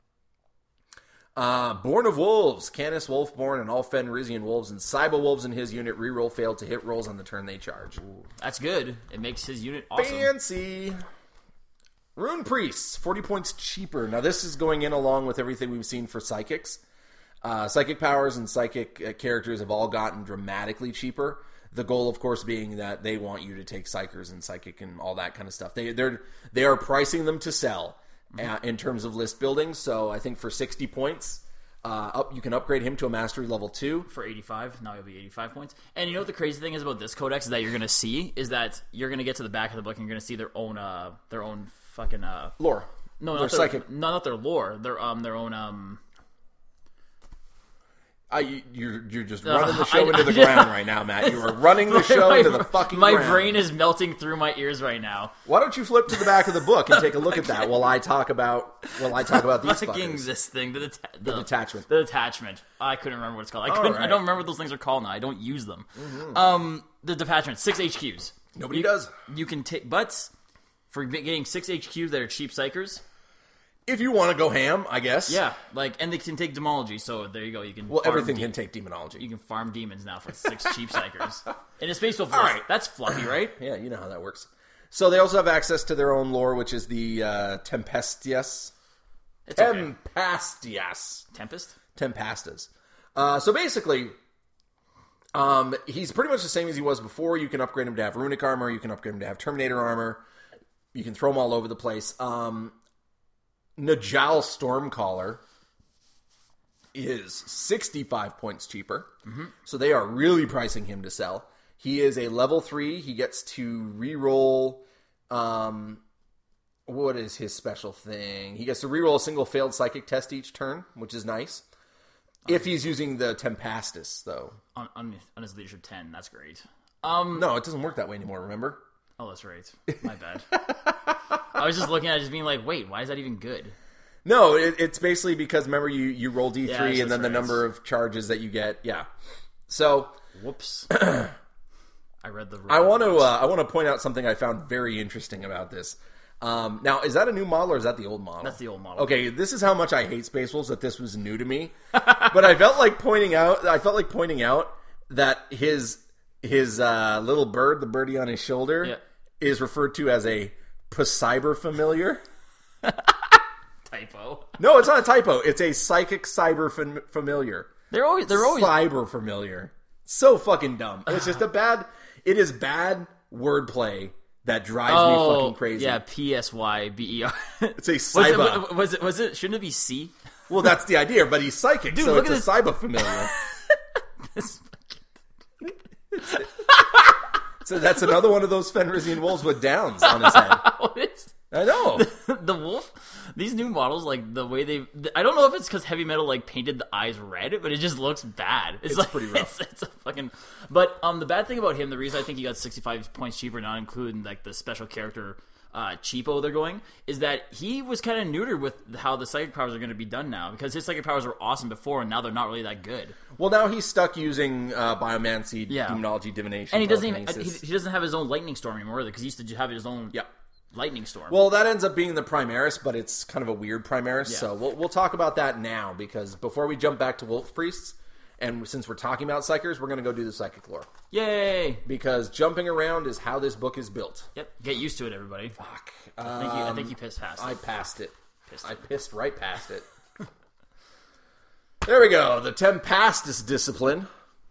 Uh, Born of Wolves. Canis Wolfborn and all Fenrisian wolves and Cyber wolves in his unit reroll failed to hit rolls on the turn they charge. That's good. It makes his unit awesome. Fancy. Rune Priests, forty points cheaper. Now, this is going in along with everything we've seen for Psychics. Uh, psychic powers and psychic uh, characters have all gotten dramatically cheaper. The goal, of course, being that they want you to take Psychers and Psychic and all that kind of stuff. They they're they are pricing them to sell mm-hmm. uh, in terms of list building. So I think for sixty points, uh, up you can upgrade him to a Mastery level two. For eighty-five, now he'll be eighty-five points. And you know what the crazy thing is about this codex is that you're going to see is that you're going to get to the back of the book and you're going to see their own uh, their own fucking uh, lore. No, their not their, Psychic. No, not their lore. Their um their own um. I, you're you're just running the show I, into the I, ground right now, Matt. You are running the show my, into the fucking my ground. My brain is melting through my ears right now. Why don't you flip to the back of the book and take a look at that while I talk about while I talk about these fucking fuckers. this thing, the, deta- the, the detachment. The detachment. I couldn't remember what it's called. I couldn't. Right. I don't remember what those things are called now. I don't use them. Mm-hmm. Um, the detachment, six H Qs. Nobody you, does. You can take, but for getting six H Qs that are cheap psychers. If you want to go ham, I guess. Yeah, like, and they can take demology, so there you go. You can well, everything de- can take demonology. You can farm demons now for six cheap psychers. In a Space Wolf, right. That's fluffy, right? Yeah, you know how that works. So they also have access to their own lore, which is the uh, Tempestias. It's okay. Tempastias. Tempest? Tempestas. Uh, so basically, um, he's pretty much the same as he was before. You can upgrade him to have runic armor. You can upgrade him to have Terminator armor. You can throw him all over the place. Um... Najal Stormcaller is sixty-five points cheaper. Mm-hmm. So they are really pricing him to sell. He is a level three. He gets to reroll. Um, what is his special thing? He gets to reroll a single failed psychic test each turn, which is nice. Um, if he's using the Tempestus, though. On, on, on his leadership ten, that's great. Um, no, it doesn't work that way anymore, remember? Oh, that's right. My bad. I was just looking at it just being like, wait, why is that even good? No, it, it's basically because, remember, you, you roll D three yeah, and then the right. number of charges that you get. Yeah. So... Whoops. I read the... I want to uh, I want to point out something I found very interesting about this. Um, now, is that a new model or is that the old model? That's the old model. Okay, this is how much I hate Space Wolves, that this was new to me. But I felt like pointing out I felt like pointing out that his his uh, little bird, the birdie on his shoulder, yeah. is referred to as a Cyber Familiar. Typo. No, it's not a typo. It's a Psychic Cyber fam- Familiar. They're always they're always Cyber Familiar. So fucking dumb. It's just a bad. It is bad wordplay that drives oh, me fucking crazy. Yeah, P S Y B E R. It's a was cyber. it, was it? Was it? Shouldn't it be C? Well, that's the idea. But he's psychic, Dude, so look it's at a this. cyber familiar. This So that's another one of those Fenrisian wolves with downs on his head. What is? I know. The wolf, these new models, like the way they, I don't know if it's because Heavy Metal like painted the eyes red, but it just looks bad. It's, It's like, pretty rough. It's, it's a fucking. But um, the bad thing about him, the reason I think he got sixty-five points cheaper, not including like the special character uh, cheapo they're going, is that he was kind of neutered with how the psychic powers are going to be done now, because his psychic powers were awesome before, and now they're not really that good. Well, now he's stuck using uh, biomancy, Yeah. demonology, divination, And he doesn't even telekinesis. he, he doesn't have his own lightning storm anymore, because he used to have his own. Yep. Lightning Storm. Well, that ends up being the Primaris, but it's kind of a weird Primaris, Yeah. so we'll, we'll talk about that now, because before we jump back to Wolf Priests, and since we're talking about Psychers, we're going to go do the Psychic lore. Yay! Because jumping around is how this book is built. Yep, get used to it, everybody. Fuck. I think you, I Um, think you pissed past it. I passed it. Pissed I it. pissed right past it. There we go. The Tempestus discipline.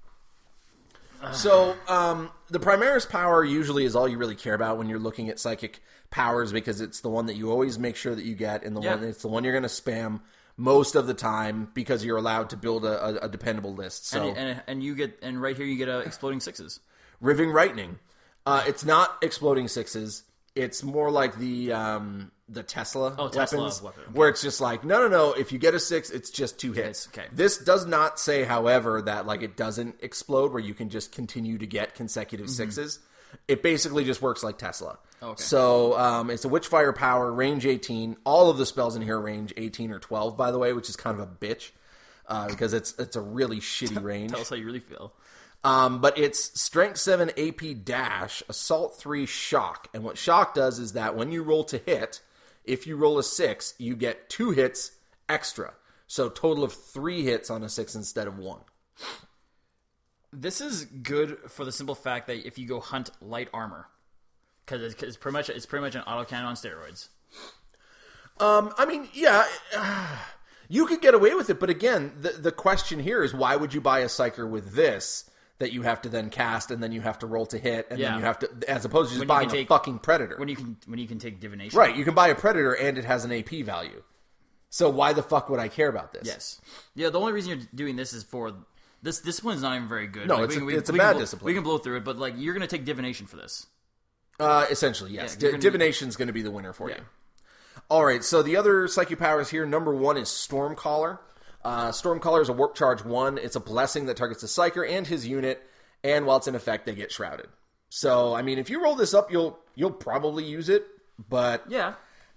So, um, the Primaris power usually is all you really care about when you're looking at psychic powers, because it's the one that you always make sure that you get, and the Yeah. one it's the one you're going to spam most of the time, because you're allowed to build a, a, a dependable list. So, and, and and you get and right here you get uh, exploding sixes. Riving Lightning. Uh, it's not exploding sixes. It's more like the um, the Tesla Oh, Tesla weapons, weapon, okay. where it's just like, no, no, no. If you get a six, it's just two hits. Okay. This does not say, however, that like it doesn't explode, where you can just continue to get consecutive sixes. It basically just works like Tesla. Okay. So um, it's a Witchfire power, range eighteen. All of the spells in here range eighteen or twelve, by the way, which is kind of a bitch uh, because it's it's a really shitty range. Tell us how you really feel. Um, but it's Strength seven A P dash, Assault three Shock. And what Shock does is that when you roll to hit, if you roll a six, you get two hits extra. So total of three hits on a six instead of one. This is good for the simple fact that if you go hunt light armor, because it's, it's pretty much it's pretty much an autocannon on steroids. Um, I mean, yeah, you could get away with it. But again, the, the question here is, why would you buy a Psyker with this that you have to then cast, and then you have to roll to hit, and Yeah. then you have to, as opposed to just When you buying can a take- fucking Predator. When you can when you can take divination. Right, you can buy a Predator, and it has an A P value. So why the fuck would I care about this? Yes. Yeah. The only reason you're doing this is for this. Discipline is not even very good. No, Like, it's we, a- we, it's a we bad can blow, discipline. We can blow through it, but like you're going to take divination for this. Uh, essentially, yes. Yeah, you're D- gonna- Divination's going to be the winner for Yeah. you. All right, so the other psychic powers here, number one is Stormcaller. Uh, Stormcaller is a warp charge one. It's a blessing that targets the Psyker and his unit, and while it's in effect, they get shrouded. So, I mean, if you roll this up, you'll you'll probably use it, but Yeah.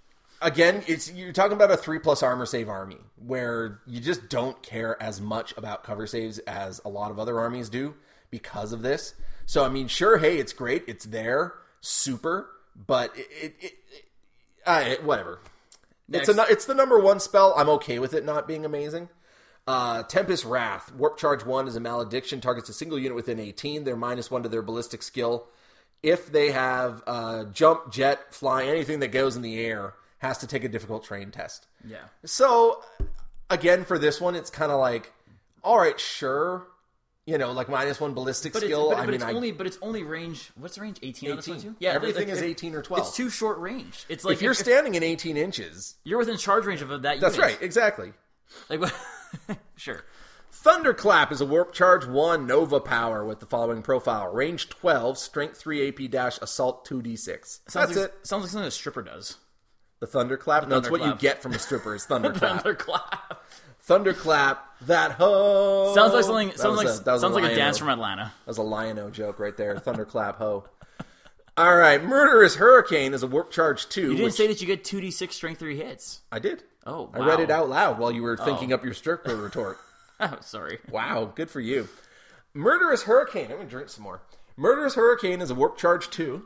again, it's you're talking about a three plus armor save army, where you just don't care as much about cover saves as a lot of other armies do because of this. So, I mean, sure, hey, it's great, it's there, super, but it, it, it, it uh, whatever. Next. It's a, it's the number one spell. I'm okay with it not being amazing. Uh, Tempest Wrath. Warp Charge one is a malediction. Targets a single unit within eighteen. They're minus one to their ballistic skill. If they have uh, jump, jet, fly, anything that goes in the air, has to take a difficult terrain test. Yeah. So, again, for this one, it's kind of like, all right, sure. You know, like minus one ballistic But skill. it's, but, I but mean, it's I, only but it's only range. What's the range? Eighteen on this one eighteen. too. Yeah. Everything like, is it- eighteen or twelve. It's too short range. It's like if you're if, standing in eighteen inches, you're within charge range of that. that's unit. right, exactly. Like, sure. Thunderclap is a Warp Charge one Nova power with the following profile. Range twelve, Strength three A P dash, Assault two d six. Sounds That's like, it. Sounds like something a stripper does. The Thunderclap? No, it's what you Thunderclap. get from a stripper is Thunderclap. Thunderclap. Thunderclap, that ho! Sounds like something. That Sounds was like a- that was sounds like a Lion-O. dance from Atlanta. That was a Lion-O joke right there. Thunderclap ho. All right, Murderous Hurricane is a Warp Charge two. You didn't which say that you get two d six strength three hits. I did. Oh, I read wow. it out loud while you were thinking up your stripper retort. Oh, sorry. Wow, good for you. Murderous Hurricane. I'm going to drink some more. Murderous Hurricane is a Warp Charge two.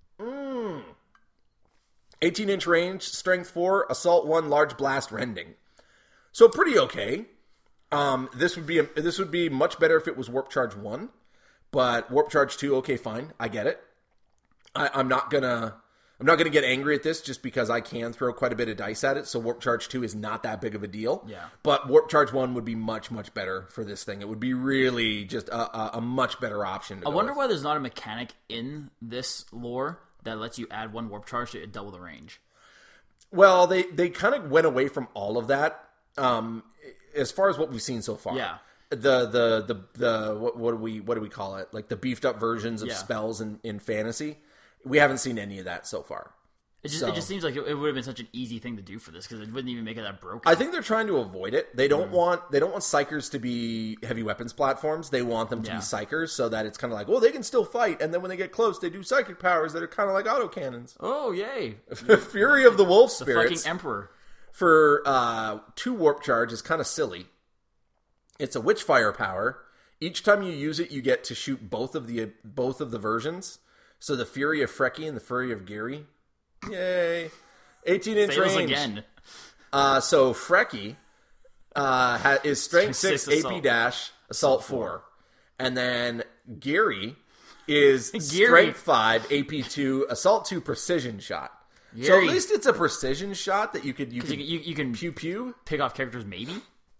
Mm. eighteen inch range, Strength four, Assault one, Large Blast, Rending. So pretty okay. Um, this would be a, this would be much better if it was Warp Charge one. But Warp Charge two, okay, fine. I get it. I, I'm not going to... I'm not going to get angry at this just because I can throw quite a bit of dice at it, so Warp Charge two is not that big of a deal. Yeah. But Warp Charge one would be much, much better for this thing. It would be really just a, a, a much better option to I go wonder with. why there's not a mechanic in this lore that lets you add one warp charge to double the range. Well, they, they kind of went away from all of that um, as far as what we've seen so far. Yeah. The the the the what, what do we what do we call it? Like the beefed up versions of Yeah. spells in, in fantasy. We haven't seen any of that so far. It just So- it just seems like it, it would have been such an easy thing to do for this because it wouldn't even make it that broken. I think they're trying to avoid it. They Mm. don't want they don't want psychers to be heavy weapons platforms. They want them to Yeah. be psychers so that it's kind of like, well, they can still fight, and then when they get close, they do psychic powers that are kind of like autocannons. oh yay! Fury of the Wolf The Spirits fucking emperor. for uh, two warp charge is kind of silly. It's a Witchfire power. Each time you use it, you get to shoot both of the both of the versions. So the Fury of Frecky and the Fury of Gary. Yay! eighteen inch Say this range. again. Uh, so Frecky uh, ha- is Strength Six six, A P assault. dash, Assault four, and then Gary is Gary. Strength five, A P two, Assault two, Precision shot. So Gary. at least it's a precision shot that you could you You, could you, you can pew pew pick off characters maybe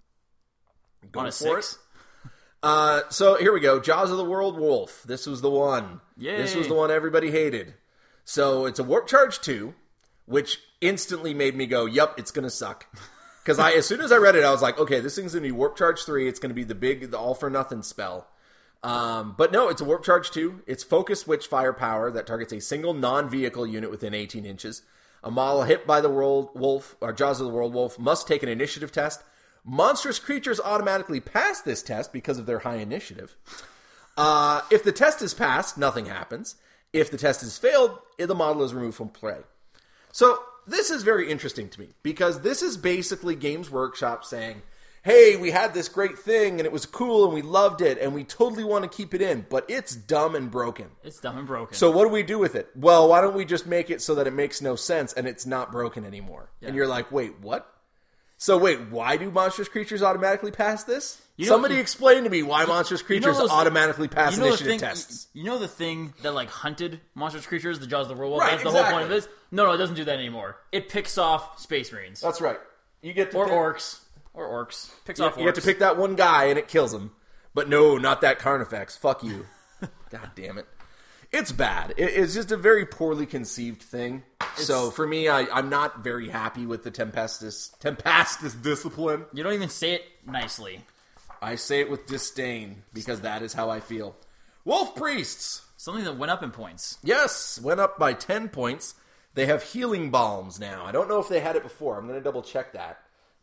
go on a for six. it. Uh, so here we go. Jaws of the World Wolf. This was the one. Yay. This was the one everybody hated. So it's a Warp Charge two, which instantly made me go, "Yup, it's gonna suck." Because I, as soon as I read it, I was like, "Okay, this thing's gonna be Warp Charge three. It's gonna be the big, the all for nothing spell." Um, but no, it's a Warp Charge two. It's Focused Witchfire power that targets a single non-vehicle unit within eighteen inches. A model hit by the World Wolf or Jaws of the World Wolf must take an initiative test. Monstrous creatures automatically pass this test because of their high initiative. Uh, if the test is passed, nothing happens. If the test is failed, the model is removed from play. So this is very interesting to me because this is basically Games Workshop saying, hey, we had this great thing and it was cool and we loved it and we totally want to keep it in, but it's dumb and broken. It's dumb and broken. So what do we do with it? Well, why don't we just make it so that it makes no sense and it's not broken anymore? Yeah. And you're like, wait, what? So wait, why do monstrous creatures automatically pass this? You know- Somebody you- explain to me why monstrous You know creatures those- automatically pass you know the initiative thing, tests. You know the thing that like hunted monstrous creatures, the Jaws of the World Wolf. Right, That's the whole point exactly. of this. No, no, it doesn't do that anymore. It picks off Space Marines That's right. You get to or pick, orcs or orcs. Picks you, off orcs. you have to pick that one guy and it kills him. But no, not that Carnifex. Fuck you. God damn it. It's bad. It, it's just a very poorly conceived thing. It's, so for me, I, I'm not very happy with the Tempestus Tempestus discipline. You don't even say it nicely. I say it with disdain because that is how I feel. Wolf Priests. Something that went up in points. Yes, went up by ten points. They have healing balms now. I don't know if they had it before. I'm going to double check that.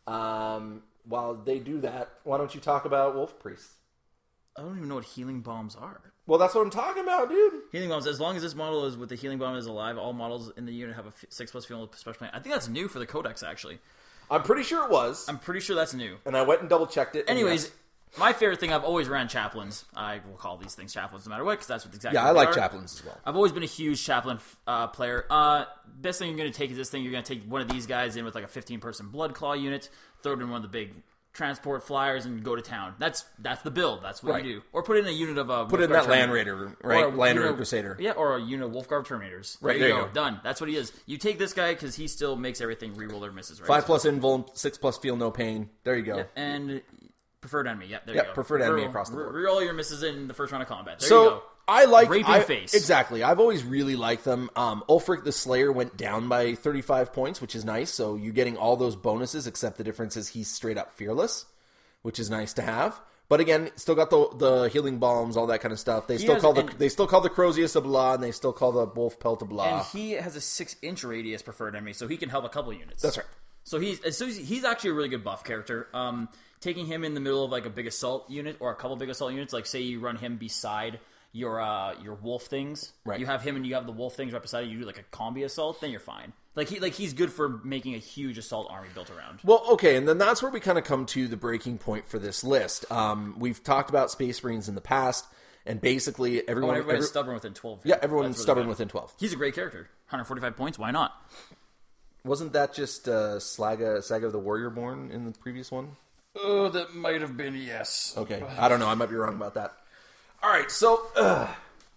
Um, while they do that, why don't you talk about Wolf Priests? I don't even know what healing bombs are. Well, that's what I'm talking about, dude. Healing bombs. As long as this model is with the healing bomb is alive, all models in the unit have a six plus field special plan. I think that's new for the Codex, actually. I'm pretty sure it was. I'm pretty sure that's new. And I went and double checked it. Anyways, yes. My favorite thing, I've always ran chaplains. I will call these things chaplains no matter what, because that's what exactly. Yeah, what I they like are. chaplains as well. I've always been a huge chaplain uh, player. Uh, best thing you're going to take is this thing. You're going to take one of these guys in with like a fifteen person blood claw unit, throw it in one of the big transport flyers, and go to town. That's that's the build. That's what right. you do. Or put in a unit of a put in that Land Raider, right? Land Raider Crusader. Yeah, or a unit of Wolfguard Terminators. Right, there, there you you go. go. Done. That's what he is. You take this guy because he still makes everything reroll their misses. Right. Five plus invuln, six plus feel no pain. There you go. Yeah, and preferred enemy. Yep, there yep, you go. preferred enemy reroll, across the board. Reroll your misses in the first round of combat. There so, you go. I like Raping I, face. Exactly. I've always really liked them. Um, Ulfric the Slayer went down by thirty-five points, which is nice. So you're getting all those bonuses, except the difference is he's straight up fearless, which is nice to have. But again, still got the the healing balms, all that kind of stuff. They He still has- call the and- they still call the Crozius a blah, and they still call the Wolf Pelt a blah. And he has a six inch radius preferred enemy, so he can help a couple units. That's right. So he's so he's, he's actually a really good buff character. Um, taking him in the middle of like a big assault unit or a couple big assault units, like say you run him beside your uh, your wolf things. Right. You have him and you have the wolf things right beside you. You do like a combi assault, then you're fine. Like he like he's good for making a huge assault army built around. Well, okay, and then that's where we kind of come to the breaking point for this list. Um, we've talked about Space Marines in the past, and basically Oh, everyone, and everybody's every- stubborn within twelve. yeah, everyone's That's really stubborn bad. within twelve. He's a great character. one hundred forty-five points. Why not? Wasn't that just uh, Slaga, Saga of the Warrior Born in the previous one? Oh, that might have been yes. Okay, I don't know. I might be wrong about that. All right, so uh,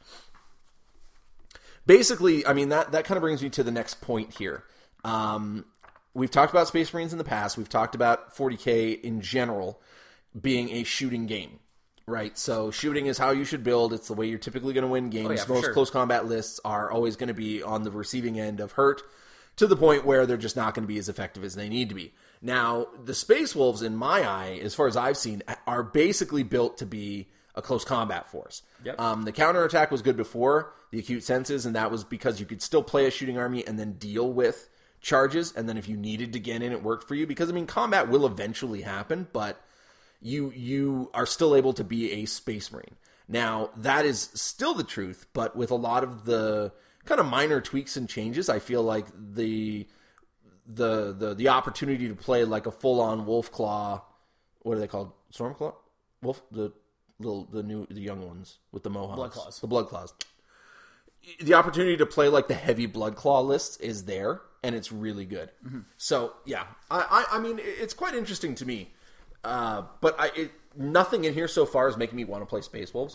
basically, I mean that that kind of brings me to the next point here. Um, we've talked about Space Marines in the past. We've talked about forty K in general being a shooting game, right? So shooting is how you should build. It's the way you're typically going to win games. Oh, yeah, for Most sure. close combat lists are always going to be on the receiving end of hurt, to the point where they're just not going to be as effective as they need to be. Now, the Space Wolves, in my eye, as far as I've seen, are basically built to be a close combat force. Yep. Um, the counterattack was good before the acute senses, and that was because you could still play a shooting army and then deal with charges, and then if you needed to get in, it worked for you. Because, I mean, combat will eventually happen, but you you are still able to be a Space Marine. Now, that is still the truth, but with a lot of the kind of minor tweaks and changes, I feel like the the the the opportunity to play like a full on Wolf Claw, what are they called? Stormclaw? Wolf the little the new the young ones with the mohawks. Blood Claws. The Blood Claws. The opportunity to play like the heavy Blood Claw list is there, and it's really good. Mm-hmm. So yeah, I, I I mean it's quite interesting to me, uh, but I it, nothing in here so far is making me want to play Space Wolves.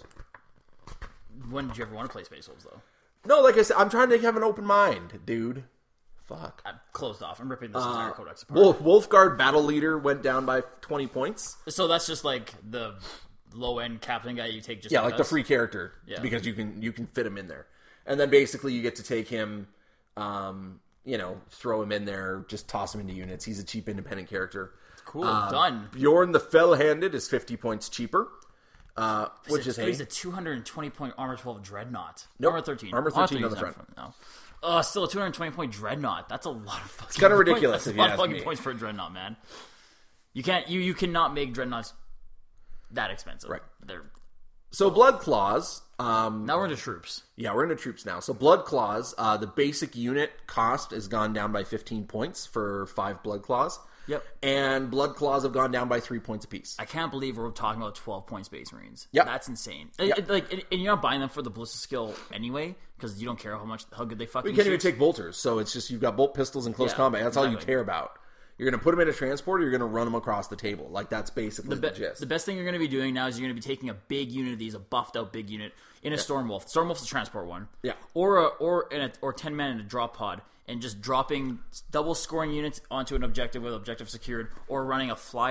When did you ever want to play Space Wolves though? No, like I said, I'm trying to have an open mind, dude. Fuck. I'm closed off. I'm ripping this entire codex apart. Wolf, Wolfguard Battle Leader went down by twenty points. So that's just like the low end captain guy you take just Yeah, like the because? free character, Yeah. because you can you can fit him in there, and then basically you get to take him, um, you know, throw him in there, just toss him into units. He's a cheap independent character. Cool, Uh, done. Bjorn the Fell-Handed is fifty points cheaper, uh, which He's is a, hey, he's a two hundred twenty point armor twelve dreadnought. Nope. Armor thirteen. Armor thirteen on the is front. not No. Uh, still a two hundred twenty point dreadnought. That's a lot of fucking. It's kinda ridiculous That's if a you lot of ask fucking me. points for a dreadnought, man. You can't. You you cannot make dreadnoughts that expensive. Right. They're so Blood Claws. Um, now we're into troops. Yeah, we're into troops now. So Blood Claws, uh, the basic unit cost has gone down by fifteen points for five Blood Claws. Yep. And Blood Claws have gone down by three points apiece. I can't believe we're talking about twelve point Space Marines. Yep. That's insane. Yep. It- like, and and you're not buying them for the ballistic skill anyway, because you don't care how much how good they fucking. You can't even shoot. take bolters, so it's just you've got bolt pistols and close Yeah, combat. That's all you exactly. care about. You're going to put them in a transporter, you're going to run them across the table. Like, that's basically the, The, be- gist. the best thing you're going to be doing now is you're going to be taking a big unit of these, a buffed out big unit, in a Stormwolf. Stormwolf's a transport one. Yeah. Or a, or in a, or ten men in a drop pod, and just dropping double scoring units onto an objective with objective secured, or running a flyer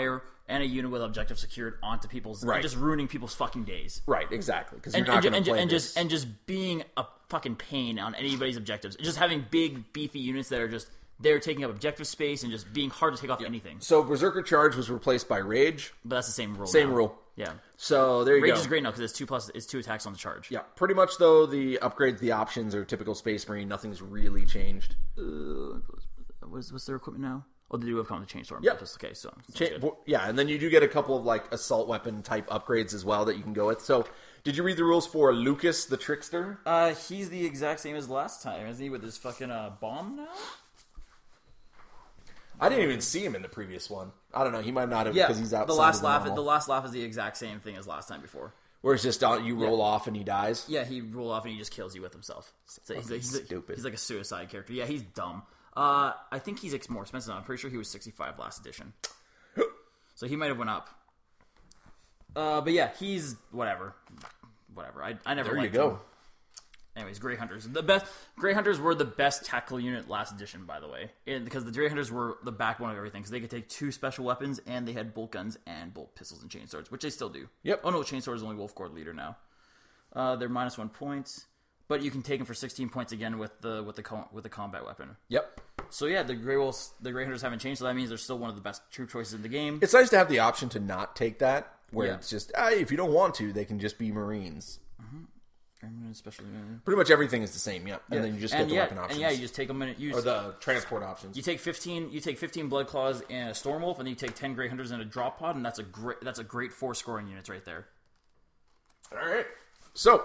and a unit with objective secured onto people's, Right. and just ruining people's fucking days. Right, exactly. Because you're And, not and, ju- going and, to ju- play and this. just and just being a fucking pain on anybody's objectives. Just having big beefy units that are just they're taking up objective space and just being hard to take off anything. So Berserker Charge was replaced by Rage. But that's the same rule. Same now. rule. Yeah. So there you Rage go. is great now because it's two plus it's two attacks on the charge. Yeah, pretty much though the upgrades, the options are typical Space Marine. Nothing's really changed. Uh, what's what's their equipment now? Oh, they do have come to change storm. Yep. Okay, so sounds Cha- good. yeah, and then you do get a couple of like assault weapon type upgrades as well that you can go with. So, did you read the rules for Lucas the Trickster? Uh, he's the exact same as last time, isn't he? With his fucking uh, bomb now. I didn't even see him in the previous one. I don't know. He might not have Yeah, because he's outside. the last of the laugh. normal. The last laugh is the exact same thing as last time before. Where it's just uh, you roll off and he dies. Yeah, he roll off and he just kills you with himself. So he's, like, he's, like, stupid. he's like a suicide character. Yeah, he's dumb. Uh, I think he's ex- more expensive now. I'm pretty sure he was sixty-five last edition. So he might have went up. Uh, but yeah, he's whatever, whatever. I I never. There you liked go. him. Anyways, Grey Hunters. The best Grey Hunters were the best tactical unit last edition, by the way, and because the Grey Hunters were the backbone of everything, because they could take two special weapons and they had bolt guns and bolt pistols and chainswords, which they still do. Yep. Oh no, chainsword is only Wolf Cord leader now. Uh, they're minus one point, but you can take them for sixteen points again with the with the com- with the combat weapon. Yep. So yeah, the Grey Wolves, the Grey Hunters haven't changed, so that means they're still one of the best troop choices in the game. It's nice to have the option to not take that, where Yeah. it's just ah, if you don't want to, they can just be Marines. Especially, Pretty much everything is the same. Yep. And then you just get and the yeah, weapon options and yeah, you just take them and you or the transport options. You take fifteen. You take fifteen Blood Claws and a Stormwolf, and then you take ten Grey Hunters and a Drop Pod, and that's a great. That's a great four scoring units right there. All right. So,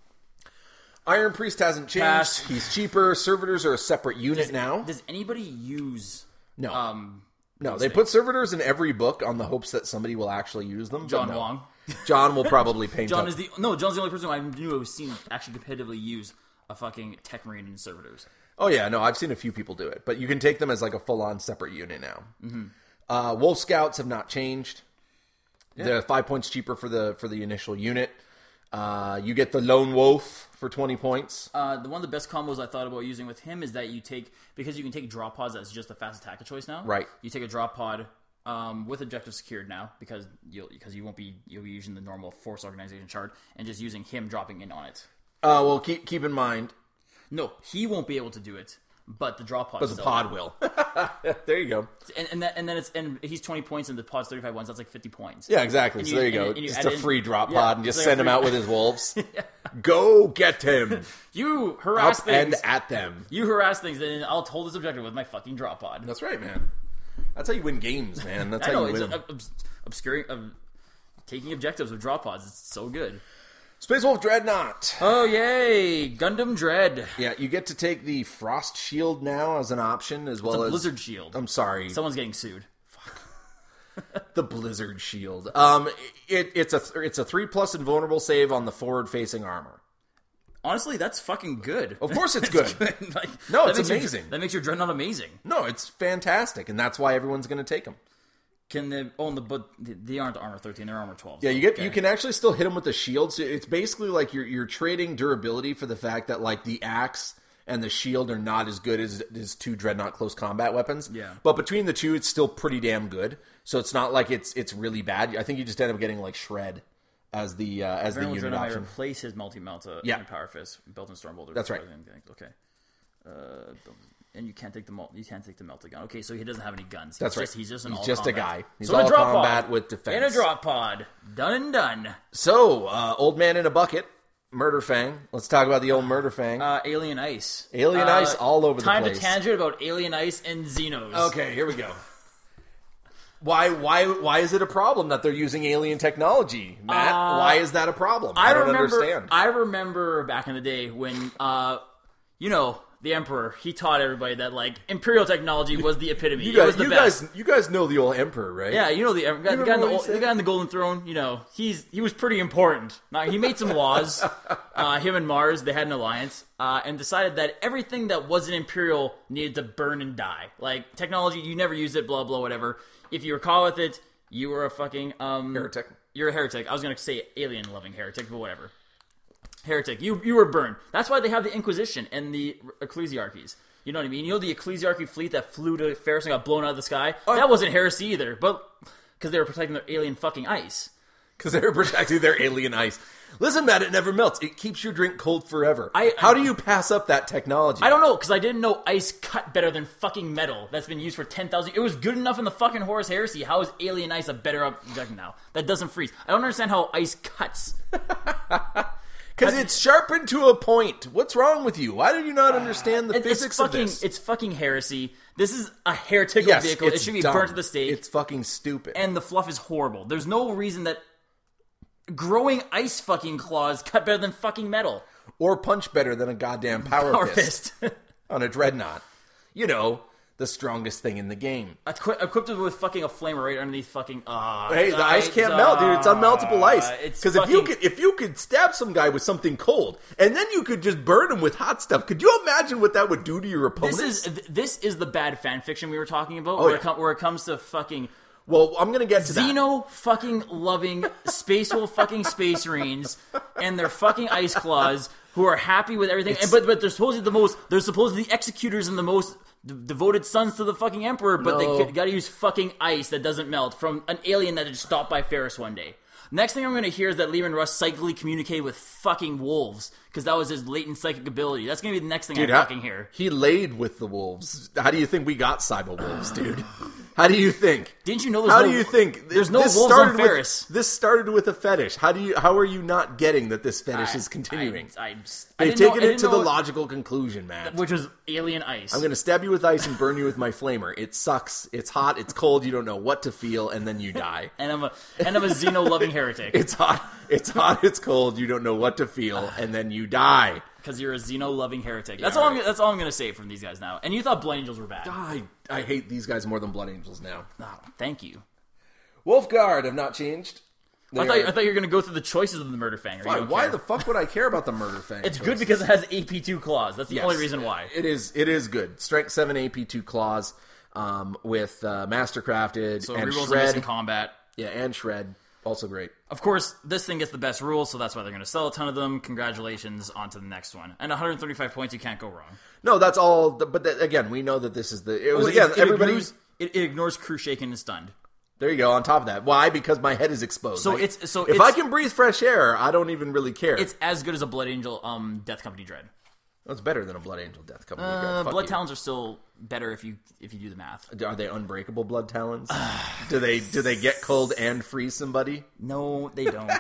Iron Priest hasn't changed. Pass. He's cheaper. Servitors are a separate unit Does, now. does anybody use? No. Um, No, they put servitors in every book on the hopes that somebody will actually use them. but John no. Wong. John will probably paint John up. is the no. John's the only person I knew I've seen actually competitively use a fucking Tech Marine in Servitors. Oh yeah, no, I've seen a few people do it, but you can take them as like a full-on separate unit now. Mm-hmm. Uh, Wolf Scouts have not changed. They're five points cheaper for the for the initial unit. Uh, you get the Lone Wolf for twenty points. Uh, the one of the best combos I thought about using with him is that you take because you can take drop pods as just a fast attacker choice now. Right. You take a drop pod um, with objective secured now because you'll because you won't be you'll be using the normal force organization chart and just using him dropping in on it. Uh, well, keep keep in mind, No, he won't be able to do it, but the drop pod. but the pod will. There you go. And and, that, and then it's and he's twenty points and the pod's thirty five ones. That's like fifty points. Yeah, exactly. And So you- there you and- go. and you Just add a in- free drop yeah, pod and it's just like a send him free- out with his wolves. Go get him. You Up harass and things. at them. You harass things, and I'll hold this objective with my fucking drop pod. That's right, man. That's how you win games, man. That's I how know you it's win. ob- obs- obscuring, um, taking objectives with drop pods. It's so good. Space Wolf Dreadnought. Oh yay, Gundam Dread. Yeah, you get to take the Frost Shield now as an option, as well The as Blizzard Shield. I'm sorry, Someone's getting sued. the Blizzard Shield. Um, it, it's a it's a three plus invulnerable save on the forward facing armor. Honestly, that's fucking good. Of course, it's good. Like, No, that it's makes your- amazing. that makes your Dreadnought amazing. No, it's fantastic, and that's why everyone's going to take them. Can they? Oh, the but they aren't armor thirteen. They're armor twelve. Yeah, you get Okay. you can actually still hit them with the shield. So it's basically like you're you're trading durability for the fact that like the axe and the shield are not as good as as two dreadnought close combat weapons. Yeah. But between the two, it's still pretty damn good. So it's not like it's it's really bad. I think you just end up getting like shred as the uh, as the Adrenaline unit Dreadnought may option. replace his multi melta Yeah. and Power Fist built in Stormbolter. That's right. Okay. Uh, and you can't take the mul- you can't take the melta gun. Okay, so he doesn't have any guns. He's That's right. just, He's just an He's all just a combat. guy. He's so in all a drop combat pod, with defense. In a drop pod, done and done. So uh, old man in a bucket, Murder Fang. Let's talk about the old Murder Fang. Uh, Alien Ice. Alien Uh, Ice all over the time place. to tangent about Alien Ice and Xenos. Okay, here we go. Why why why is it a problem that they're using alien technology, Matt? Uh, why is that a problem? I, I don't remember, understand. I remember back in the day when, uh, you know, the Emperor, he taught everybody that, like, Imperial technology was the epitome. you it guys, was the you best. guys, you guys know the old Emperor, right? Yeah, you know the, the, guy, the, guy in remember the, what he the said? guy on the Golden Throne. You know, he's he was pretty important. Now he made some laws. uh, him and Mars, they had an alliance, uh, and decided that everything that wasn't Imperial needed to burn and die. Like technology, you never use it. Blah blah whatever. If you were caught with it, you were a fucking um, Heretic. You're a heretic. I was gonna say alien loving heretic, but whatever. Heretic. You you were burned. That's why they have the Inquisition and the ecclesiarchies. You know what I mean? You know the ecclesiarchy fleet that flew to Ferris and got blown out of the sky? That wasn't heresy either. But because they were protecting their alien fucking ice. Because they were protecting their alien ice. Listen, Matt, it never melts. It keeps your drink cold forever. I, How I, do you pass up that technology? I don't know, because I didn't know ice cut better than fucking metal that's been used for ten thousand... It was good enough in the fucking Horus Heresy. How is alien ice a better object now? That doesn't freeze. I don't understand how ice cuts. Because it's sharpened to a point. What's wrong with you? Why do you not understand the It- physics it's fucking, of this? It's fucking heresy. This is a heretical Yes, vehicle. It it's should be dumb. burnt to the stake. It's fucking stupid. And the fluff is horrible. There's no reason that growing ice fucking claws cut better than fucking metal. Or punch better than a goddamn power, Power fist, fist. on a dreadnought. You know, the strongest thing in the game. Equi- Equipped with fucking a flamer right underneath fucking... Uh, Hey, the ice can't melt, dude. It's unmeltable ice. It's Because if you fucking- could, if you could stab some guy with something cold, and then you could just burn him with hot stuff, could you imagine what that would do to your opponents? This is th- this is the bad fan fiction we were talking about, Oh, where, yeah. it com- where it comes to fucking Well, I'm gonna get to that. Xeno fucking loving space wolf fucking space marines and their fucking ice claws who are happy with everything, and, but but they're supposedly the most they're supposedly the executors and the most d- devoted sons to the fucking emperor, but No. they got to use fucking ice that doesn't melt from an alien that just stopped by Ferris one day. Next thing I'm going to hear is that Lehman Russ psychically communicated with fucking wolves because that was his latent psychic ability. That's going to be the next thing Dude, I how- fucking hear. He laid with the wolves. How do you think we got cyber wolves, dude? How do you think? Didn't you know there's How no, do you think? there's no this wolves started on with- Ferris? This started with a fetish. How do you? How are you not getting that this fetish is continuing? I, I, I They've didn't know- taken I it didn't to the know- logical conclusion, man. which was alien ice. I'm going to stab you with ice and burn you with my flamer. It sucks. It's hot. It's cold. You don't know what to feel, and then you die. and I'm a and I'm a Xeno loving heretic It's hot. It's hot. It's cold. You don't know what to feel, and then you die. because you're a Xeno loving heretic. That's Yeah, all. right. I'm, that's all I'm going to say from these guys now. And you thought Blood Angels were bad. I I hate these guys more than Blood Angels now. Oh, thank you. Wolfguard have not changed. They I thought, are- I thought you were going to go through the choices of the Murder Fang. or you why don't why care. the fuck would I care about the Murder Fang? It's good choices? because it has A P two claws. That's the Yes. only reason why. It is it is good. Strength seven A P two claws um, with uh, Mastercrafted So and rerolls are missing Shred. combat. Yeah, and Shred. Also great. Of course, this thing gets the best rules, so that's why they're going to sell a ton of them. Congratulations, on to the next one. And one hundred thirty-five points, you can't go wrong. No, that's all. But that, again, we know that this is the. It was Well, again. it, it everybody. ignores, it, it ignores crew shaken and stunned. There you go. On top of that, why? Because my head is exposed. So Like, it's- so if it's- I can breathe fresh air, I don't even really care. It's as good as a Blood Angel um, Death Company Dread. That's better than a Blood Angel Death Company. Uh, Fuck Blood you. Talons are still better if you if you do the math. Are they unbreakable blood talons? do they do they get cold and freeze somebody? No, they don't.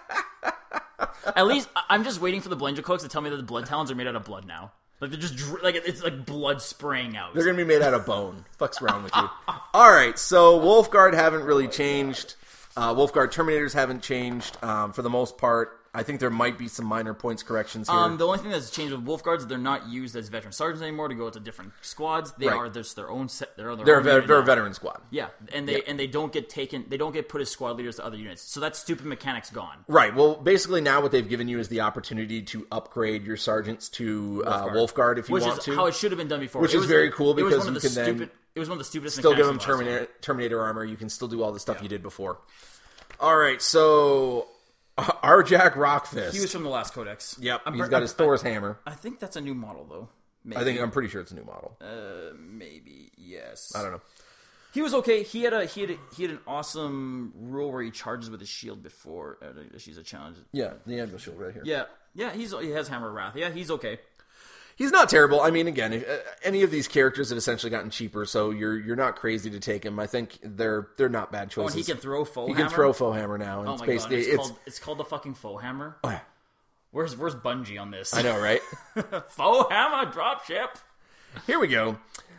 At least I- I'm just waiting for the Blood Angel Cloaks to tell me that the Blood Talons are made out of blood now. Like they're just dr- like it's like blood spraying out. They're gonna be made out of bone. Fuck's wrong with you? All right, so Wolfguard haven't really changed. Uh, Wolfguard Terminators haven't changed um, for the most part. I think there might be some minor points corrections here. Um, the only thing that's changed with Wolf Guards is they're not used as veteran sergeants anymore to go to different squads. They Right. are just their own. Set, they're their they're a, own ve- unit they're a now. veteran squad. Yeah, and they and they don't get taken. They don't get put as squad leaders to other units. So that stupid mechanic's gone. Right. Well, basically now what they've given you is the opportunity to upgrade your sergeants to uh, Wolfguard. Wolfguard if you Which want is to. how it should have been done before. Which It is was very like- cool it was because one of you the can then stupid, It was one of the stupidest. Still give them mechanics in the last Terminator, one. Terminator armor. You can still do all the stuff you did before. All right, so uh, Arjak Rockfist. He was from the last Codex. Yep, I'm he's per- got his I- Thor's hammer. I think that's a new model though. Maybe. I think I'm pretty sure it's a new model. Uh, maybe yes. I don't know. He was okay. He had a he had a, he had an awesome rule where he charges with his shield before uh, she's a challenge. Yeah, the anvil shield right here. Yeah, yeah. He's he has Hammer of Wrath. Yeah, he's okay. He's not terrible. I mean, again, if, uh, any of these characters have essentially gotten cheaper, so you're you're not crazy to take him. I think they're they're not bad Oh, choices. and he can throw foe He hammer. can throw faux hammer now. And Oh it's my god! basically It's, it's. called it's called the fucking faux hammer. Oh, yeah. Where's where's Bungie on this? I know, right? Faux hammer dropship. Here we go.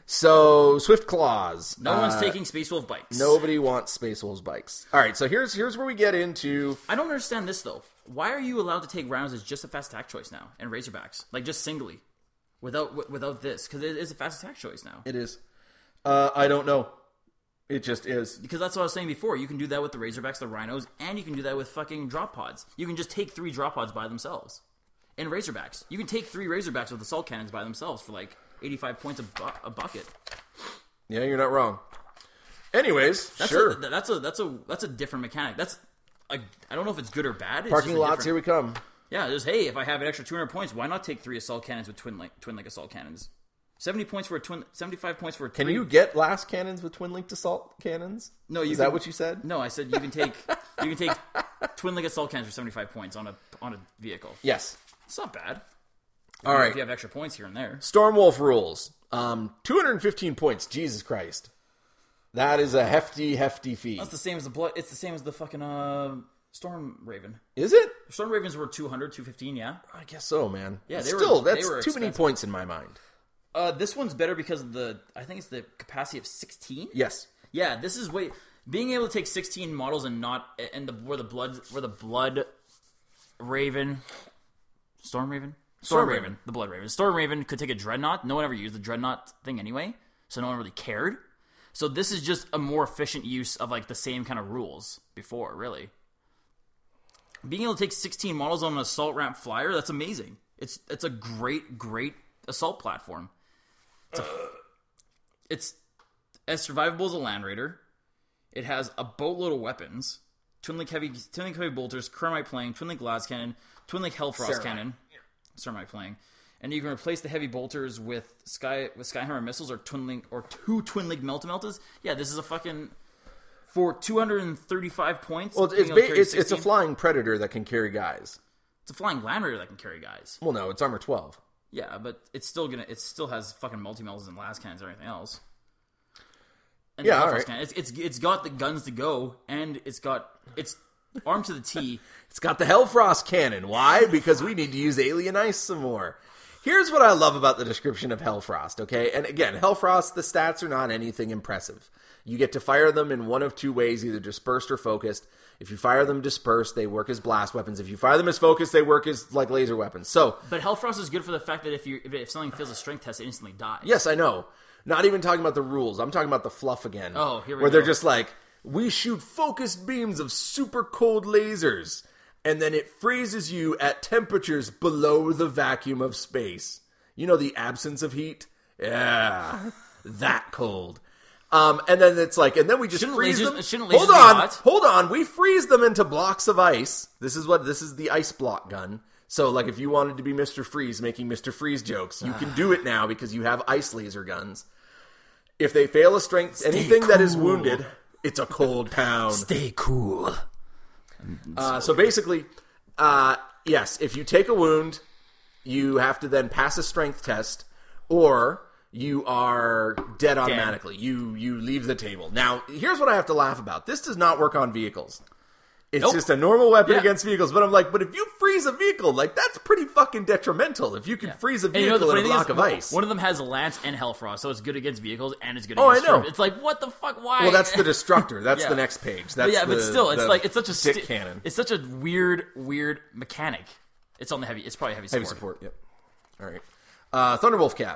So Swift Claws. No one's Uh, taking Space Wolf bikes. Nobody wants Space Wolves bikes. All right, so here's here's where we get into. I don't understand this though. Why are you allowed to take rounds as just a fast attack choice now and Razorbacks, like just singly, without w- without this? Because it is a fast attack choice now. It is. Uh, I don't know. It just is. Because that's what I was saying before. You can do that with the Razorbacks, the Rhinos, and you can do that with fucking drop pods. You can just take three drop pods by themselves. And Razorbacks. You can take three Razorbacks with assault cannons by themselves for like eighty-five points a, bu- a bucket. Yeah, you're not wrong. Anyways, That's sure. A, that's a that's a that's a different mechanic. That's a, I don't know if it's good or bad. It's Parking just a lots, here different- we come. Yeah, just hey, if I have an extra two hundred points, why not take three assault cannons with twin like twin like assault cannons? seventy points for a twin. Seventy-five points for a. Can three. you get last cannons with twin linked assault cannons? No, you is can, that what you said? No, I said you can take you can take twin link assault cannons for seventy-five points on a on a vehicle. Yes. It's not bad. All you, right. If you have extra points here and there. Stormwolf rules. Um, two hundred fifteen points. Jesus Christ. That is a hefty, hefty feat. That's the same as the blood. It's the same as the fucking uh, Storm Raven. Is it? Storm Ravens were two hundred, two fifteen, yeah. I guess so, man. Yeah, they still were, that's they were too many expensive. points in my mind. Uh, this one's better because of the. I think it's the capacity of sixteen. Yes. Yeah, this is way being able to take sixteen models and not and the where the blood where the blood Raven, Storm Raven, Storm, Storm Raven. Raven, the blood Raven, Storm Raven could take a dreadnought. No one ever used the dreadnought thing anyway, so no one really cared. So this is just a more efficient use of like the same kind of rules before, really. Being able to take sixteen models on an assault ramp flyer, that's amazing. It's it's a great, great assault platform. It's, a, it's as survivable as a Land Raider. It has a boatload of weapons. Twin Link Heavy Twin Link Heavy Bolters, Ceramite Plane, Twin Link Glass Cannon, Twin Link Hellfrost Ceramite. Cannon. Ceramite Plane. And you can replace the heavy bolters with sky with Skyhammer missiles or twin link or two twin link melta meltas. Yeah, this is a fucking for two hundred and thirty-five points. Well, it's being able to ba- carry it's, it's a sixteen. flying predator that can carry guys. It's a flying Land Raider that can carry guys. Well, no, it's armor twelve. Yeah, but it's still gonna it still has fucking multi meltas and las cannons and everything else. And Yeah, the all Hellfrost right. cannon. It's it's it's got the guns to go, and it's got it's armed to the T. It's got the Hellfrost cannon. Why? Because we need to use Alien Ice some more. Here's what I love about the description of Hellfrost, okay? And again, Hellfrost, the stats are not anything impressive. You get to fire them in one of two ways, either dispersed or focused. If you fire them dispersed, they work as blast weapons. If you fire them as focused, they work as like laser weapons. So, But Hellfrost is good for the fact that if you if, if something fails a strength test, it instantly dies. yes, I know. Not even talking about the rules. I'm talking about the fluff again. Oh, here we Where go. they're just like, we shoot focused beams of super cold lasers, and then it freezes you at temperatures below the vacuum of space. You know, the absence of heat? Yeah, that cold. Um, and then it's like, and then we just Shouldn't freeze lasers- them. shouldn't Hold lasers be on, hot? hold on. We freeze them into blocks of ice. This is what this is the ice block gun. So, like, if you wanted to be Mister Freeze making Mister Freeze jokes, you can do it now because you have ice laser guns. If they fail a strength, anything that is cool. wounded, it's a cold pound. Stay cool. Uh, so basically, uh, yes, if you take a wound, you have to then pass a strength test, or you are dead automatically. You you leave the table. Now, here's what I have to laugh about. This does not work on vehicles. It's Nope. just a normal weapon Yeah. against vehicles. But I'm like, but if you freeze a vehicle, like, that's pretty fucking detrimental. If you can freeze a And you vehicle know, the funny in a thing block is, of ice. one of them has Lance and Hellfrost, so it's good against vehicles and it's good Oh, against I know. troops. It's like, what the fuck? Why? Well, that's the Destructor. That's Yeah. the next page. But That's yeah, the, but still, it's the like it's such a stick sti- cannon. It's such a weird, weird mechanic. It's on the heavy. It's probably heavy support. Heavy support, yep. All right. Uh, Thunderwolf Cav.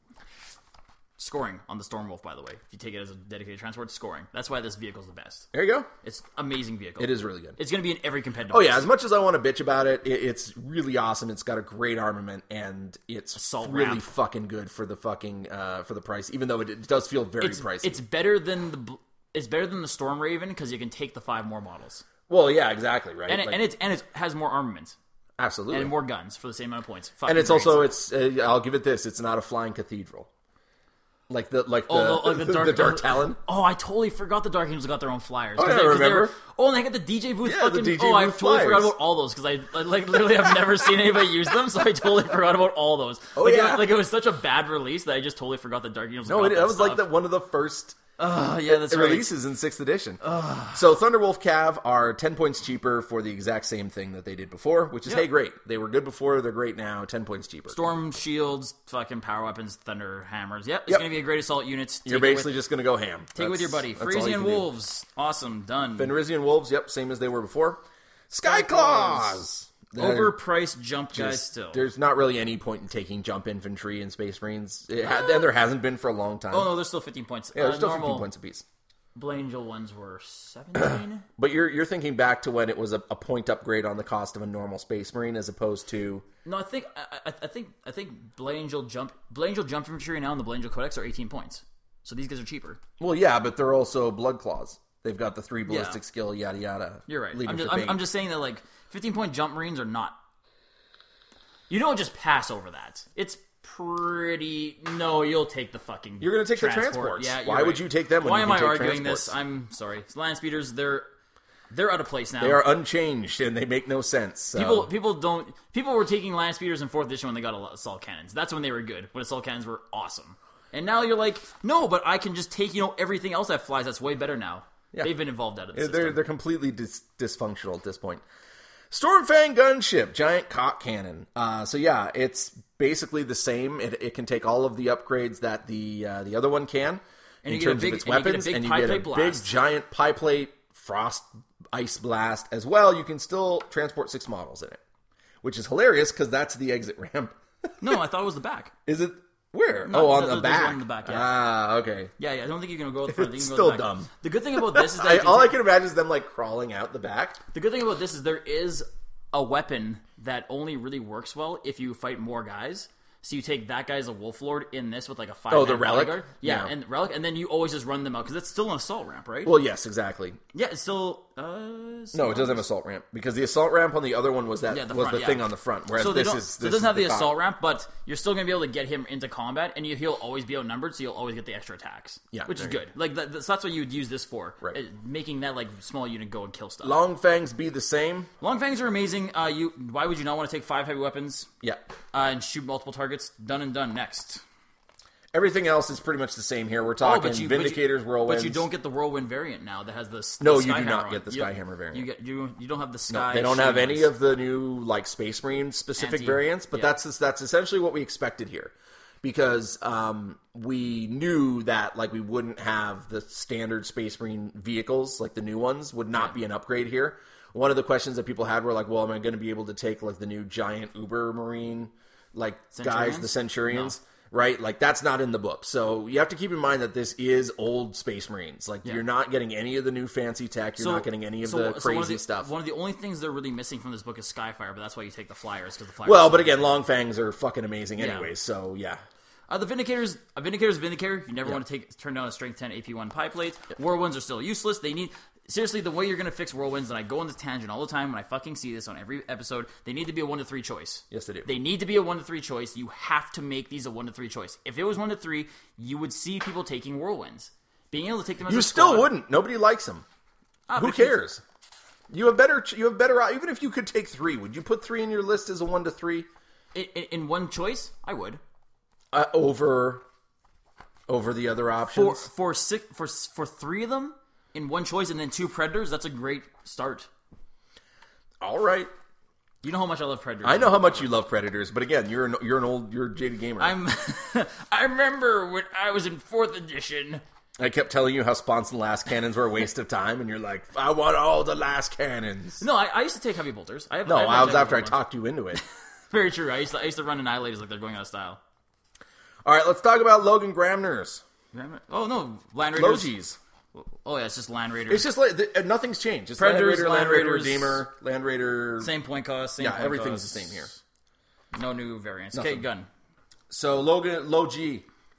Scoring on the Stormwolf, by the way. If you take it as a dedicated transport, scoring. That's why this vehicle's the best. There you go. It's amazing vehicle. It is really good. It's going to be in every competitive. Oh yeah, race. as much as I want to bitch about it, it it's really awesome. It's got a great armament, and it's Assault really ramp. fucking good for the fucking uh, for the price. Even though it, it does feel very it's, pricey. it's better than the bl- it's better than the Storm Raven because you can take the five more models, well, yeah, exactly, right. and it, Like, and it's and it has more armament absolutely, and more guns for the same amount of points. and Fucking it's great. also it's. Uh, I'll give it this: it's not a flying cathedral, like the like the, Oh, the, like the dark, the dark Talon. Oh, I totally forgot the Dark Angels got their own flyers. Oh, 'Cause yeah, they, 'cause they remember? were- oh, and they got the D J booth. Yeah, the fucking, D J oh, I booth totally forgot flyers. about all those because I, I like literally have never seen anybody use them, so I totally forgot about all those. Oh, like, yeah. it, like it was such a bad release that I just totally forgot the Dark Angels. No, got it, that was like the, stuff. one of the first Uh, yeah, that's It right. releases in sixth edition. So Thunderwolf Cav are ten points cheaper for the exact same thing that they did before, which is, Yep. hey, great. They were good before, they're great now, ten points cheaper. Storm shields, fucking power weapons, thunder hammers. Yep, it's Yep. going to be a great assault unit. Take You're it basically with, just going to go ham. take it with your buddy. Frisian Wolves, awesome, done. Fenrisian Wolves, yep, same as they were before. Skyclaws! They're Overpriced jump guys just- still. There's not really any point in taking jump infantry and Space Marines. It ha- and there hasn't been for a long time. Oh no, there's still fifteen points. yeah, there's uh, still normal fifteen points apiece. Blangel ones were seventeen. But you're you're thinking back to when it was a, a point upgrade on the cost of a normal Space Marine as opposed to... No, I think I, I, I think I think Blangel jump Blangel jump infantry now and the Blangel Codex are eighteen points. So these guys are cheaper. Well, yeah, but they're also Blood Claws. They've got the three ballistic Yeah. skill, yada yada. You're right. I'm leadership just, I'm, eight. I'm just saying that like fifteen point jump marines are not. You don't just pass over that. It's pretty. No, you'll take the fucking. You're going to take transport. the transports. Yeah, Why right. would you take them? When Why you am can I take arguing transports? this? I'm sorry. Land speeders, they're they're out of place now. They are unchanged and they make no sense. So. People, people don't. People were taking land speeders in fourth edition when they got assault cannons. That's when they were good. When assault cannons were awesome. And now you're like, no, but I can just take you know everything else that flies. That's way better now. Yeah. They've been involved out of the they're system. they're completely dis- dysfunctional at this point. Stormfang gunship, giant cock cannon. Uh, so yeah, it's basically the same. It, it can take all of the upgrades that the uh, the other one can And in you get a terms big- of its and you get a weapons, big and you pie get a plate big blast. giant pie plate frost ice blast as well. You can still transport six models in it, which is hilarious because that's the exit ramp. No, I thought it was the back. Is it where? No, oh, on there's the one back. in the back, yeah. Ah, okay. Yeah, yeah. I don't think you can go the front. It's you can go the still back. dumb. The good thing about this is that I, you can all I take- can imagine is them like crawling out the back. the good thing about this is there is a weapon that only really works well if you fight more guys. So you take that guy as a Wolf Lord in this with like a five. Oh, the relic? bodyguard. Yeah, Yeah. and relic, and then you always just run them out because it's still an assault ramp, right? Well, yes, exactly. yeah, it's still. Uh, No, it doesn't have assault ramp because the assault ramp on the other one was that Yeah, the was front, the yeah. thing on the front. Whereas So they this don't. is so this it doesn't is have the, top. assault ramp, but you're still going to be able to get him into combat, and you, he'll always be outnumbered, so you'll always get the extra attacks. Yeah, which is there you good. Like that, that's, that's what you would use this for, Right. uh, making that like small unit go and kill stuff. Long fangs be the same. Long fangs are amazing. Uh, you why would you not want to take five heavy weapons Yeah. uh, and shoot multiple targets? Done and done. Next. Everything else is pretty much the same here. We're Oh, talking but you, Vindicators, but you, Whirlwinds. But you don't get the Whirlwind variant now that has the, the No, you Sky do not Hammer get on. the You- Skyhammer variant. You get you you don't have the Sky. They don't have any shields. of the new like Space Marine specific Anti- variants, but yeah. that's that's essentially what we expected here, because um, we knew that like we wouldn't have the standard Space Marine vehicles, like the new ones would not be an upgrade here. One of the questions that people had were like, well, am I going to be able to take like the new giant Uber Marine like guys, Centurions? the Centurions? Right? Like, that's not in the book. So you have to keep in mind that this is old Space Marines. Like, Yeah. you're not getting any of the new fancy tech. You're not getting any of so- the so crazy one of the, stuff. One of the only things they're really missing from this book is Skyfire, but that's why you take the Flyers, because the Flyers... Well, are but so again, good. Long Fangs are fucking amazing Yeah. anyways, so yeah. Uh, the Vindicators, a Vindicator's a Vindicator. You never Yeah. want to take turn down a Strength ten A P one pie plate. Whirlwinds are still useless. They need... Seriously, the way you're going to fix Whirlwinds, and I go on this tangent all the time when I fucking see this on every episode, they need to be a one to three choice. Yes, they do. They need to be a one to three choice. You have to make these a one to three choice. If it was one to three, you would see people taking Whirlwinds. Being able to take them as You a still squad- wouldn't. Nobody likes them. Ah, Who but if you- cares? You have better. You have better. Even if you could take three, would you put three in your list as a one to three In, in, in one choice, I would. uh, over over the other For options? for six for for three of them in one choice, and then two Predators. That's a great start. All right. You know how much I love Predators. I know how much you love Predators, but again, you're an, you're an old you're a jaded gamer. I'm. I remember when I was in fourth edition. I kept telling you how Sponson last cannons were a waste of time, and you're like, I want all the last cannons. No, I, I used to take heavy bolters. I have, No, I, have I was heavy after I bolters. talked you into it. Very true. I used to I used to run Annihilators like they're going out of style. All right, let's talk about Logan Gramners. Oh no, Land Raiders. Logis. Oh yeah, it's just Land Raiders. It's just like the, uh, nothing's changed. It's Predators, Land Raider, Land Land Raider, Raiders. Redeemer, Land Raider. same point cost. Same Yeah, point everything's cost. the same here. No new variants. Nothing. Okay, gun. So Logan, Low G,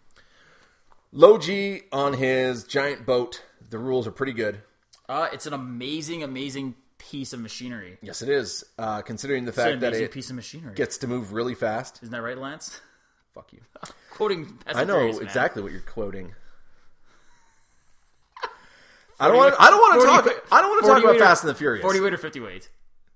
Low G on his giant boat. The rules are pretty good. Uh, it's an amazing, amazing piece of machinery. Yes, it is. Uh, considering the It's an fact that amazing it piece of machinery. gets to move really fast. Isn't that right, Lance? Fuck you. Quoting. Fast I and know Furious, man. exactly what you're quoting. I don't want. I don't want to forty talk. I don't want to talk forty about weight or- Fast and the Furious. Forty weight or fifty weight.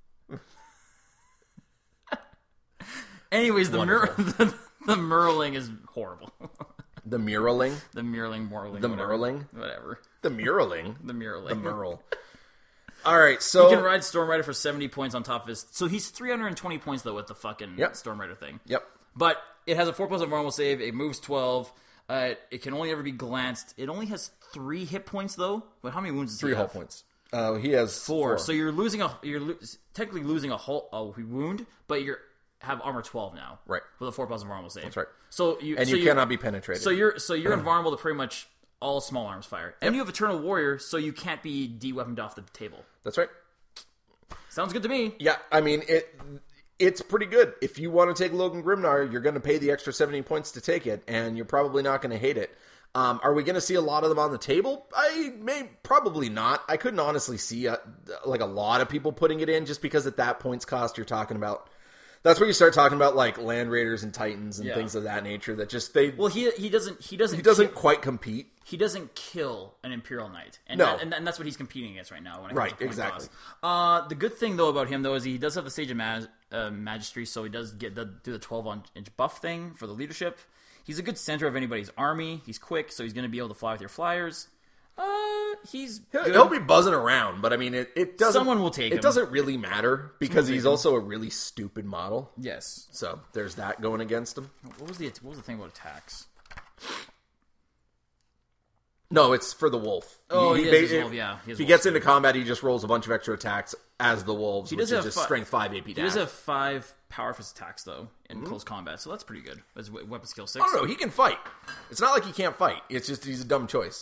Anyways, the mir- the, the Merling is horrible. The muraling, the Mirling, Morling, the whatever. murling, whatever. the muraling, The Mirling. the murl. All right, so He can ride Storm Rider for seventy points on top of his. So he's three hundred twenty points though with the fucking Yep. Storm Rider thing. Yep. But it has a four plus of normal save. It moves twelve. Uh, it can only ever be glanced. It only has three hit points though. But how many wounds does Three he hull have? points. Uh, he has Four. four. So you're losing a. You're lo- technically losing a whole a wound, but you're have armor twelve now. Right. With a four plus of normal save. That's right. So you and so you you're- cannot be penetrated. So you're so you're invulnerable to pretty much all small arms fire, and you have Eternal Warrior, so you can't be de-weaponed off the table. That's right. Sounds good to me. Yeah, I mean it. It's pretty good. If you want to take Logan Grimnar, you're going to pay the extra seventy points to take it, and you're probably not going to hate it. Um, are we going to see a lot of them on the table? I may probably not. I couldn't honestly see a, like a lot of people putting it in, just because at that points cost you're talking about That's where you start talking about like Land Raiders and Titans and Yeah. things of that nature that just they Well, he he doesn't he doesn't he doesn't ki- quite compete. he doesn't kill an Imperial Knight, and No. that, and, and that's what he's competing against right now. When it Right, comes to point exactly. toss. Uh, the good thing though about him though is he does have the Sage of Mag- uh, Magistry, so he does get the do the twelve inch buff thing for the leadership. He's a good center of anybody's army. He's quick, so he's going to be able to fly with your flyers. Uh, he's He'll, good. he'll be buzzing around, but I mean, it, it doesn't. Someone will take It him. doesn't really matter because will he's take him. also a really stupid model. Yes. So there's that going against him. What was the what was the thing about attacks? No, it's for the wolf. Oh, he, he ba- has his wolf, yeah, he has If he wolf gets into combat, he just rolls a bunch of extra attacks as the wolves, which does is have just fi- strength five A P He dash. does have five power fist attacks though in close combat, so that's pretty good. That's we- weapon skill six. I don't know. He can fight. It's not like he can't fight. It's just he's a dumb choice.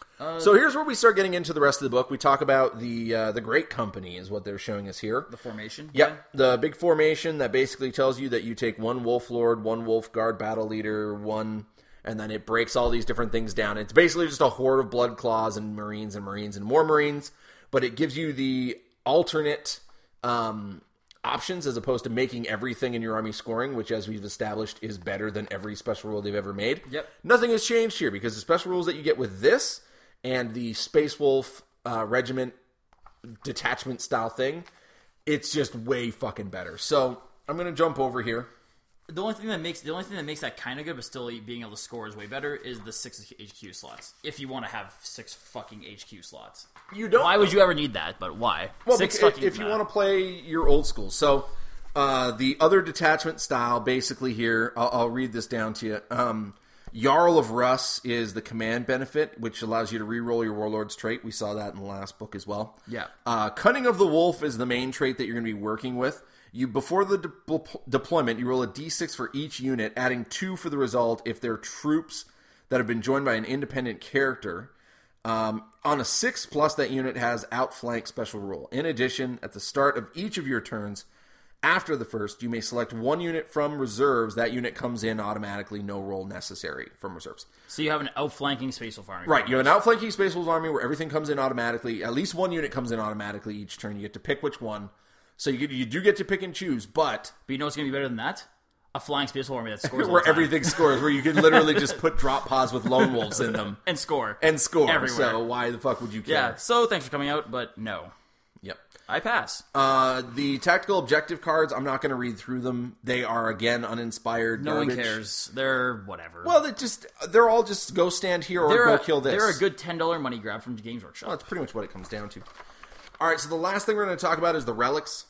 so here's where we start getting into the rest of the book. We talk about the uh, the Great Company is what they're showing us here. The formation. Yep, the big formation that basically tells you that you take one Wolf Lord, one Wolf Guard battle leader, one, and then it breaks all these different things down. It's basically just a horde of Blood Claws and Marines and Marines and more Marines, but it gives you the alternate um, options as opposed to making everything in your army scoring, which, as we've established, is better than every special rule they've ever made. Yep. Nothing has changed here because the special rules that you get with this and the Space Wolf uh, Regiment detachment style thing, it's just way fucking better. So I'm gonna jump over here. The only thing that makes the only thing that makes that kind of good, but still being able to score is way better, is the six H Q slots. If you want to have six fucking H Q slots, You don't. why would you ever need that? But why? Well, six because fucking. if you uh, want to play your old school, so uh, the other detachment style, basically here, I'll, I'll read this down to you. Um, Jarl of Russ is the command benefit, which allows you to re-roll your Warlord's trait. We saw that in the last book as well. Yeah. Uh, Cunning of the Wolf is the main trait that you're going to be working with. You before the de- deployment, you roll a d six for each unit, adding two for the result if they're troops that have been joined by an independent character. Um, on a six plus, that unit has outflank special rule. In addition, at the start of each of your turns, after the first, you may select one unit from reserves. That unit comes in automatically, no roll necessary from reserves. So you have an outflanking Space Wolf army. Right, you have an outflanking Space Wolves army where everything comes in automatically. At least one unit comes in automatically each turn. You get to pick which one. So you, get, you do get to pick and choose, but... But you know what's going to be better than that? A flying Space Wolf army that scores all where the time. everything scores, where you can literally just put drop pods with lone wolves in them. and score. And score. Everywhere. So why the fuck would you care? Yeah, so thanks for coming out, but no. Yep. I pass. Uh, the tactical objective cards, I'm not going to read through them. They are, again, uninspired No garbage. one cares. They're whatever. Well, they just, they're all just go stand here or they're go a, kill this. They're a good ten dollars money grab from Games Workshop. Well, that's pretty much what it comes down to. All right, so the last thing we're going to talk about is the relics.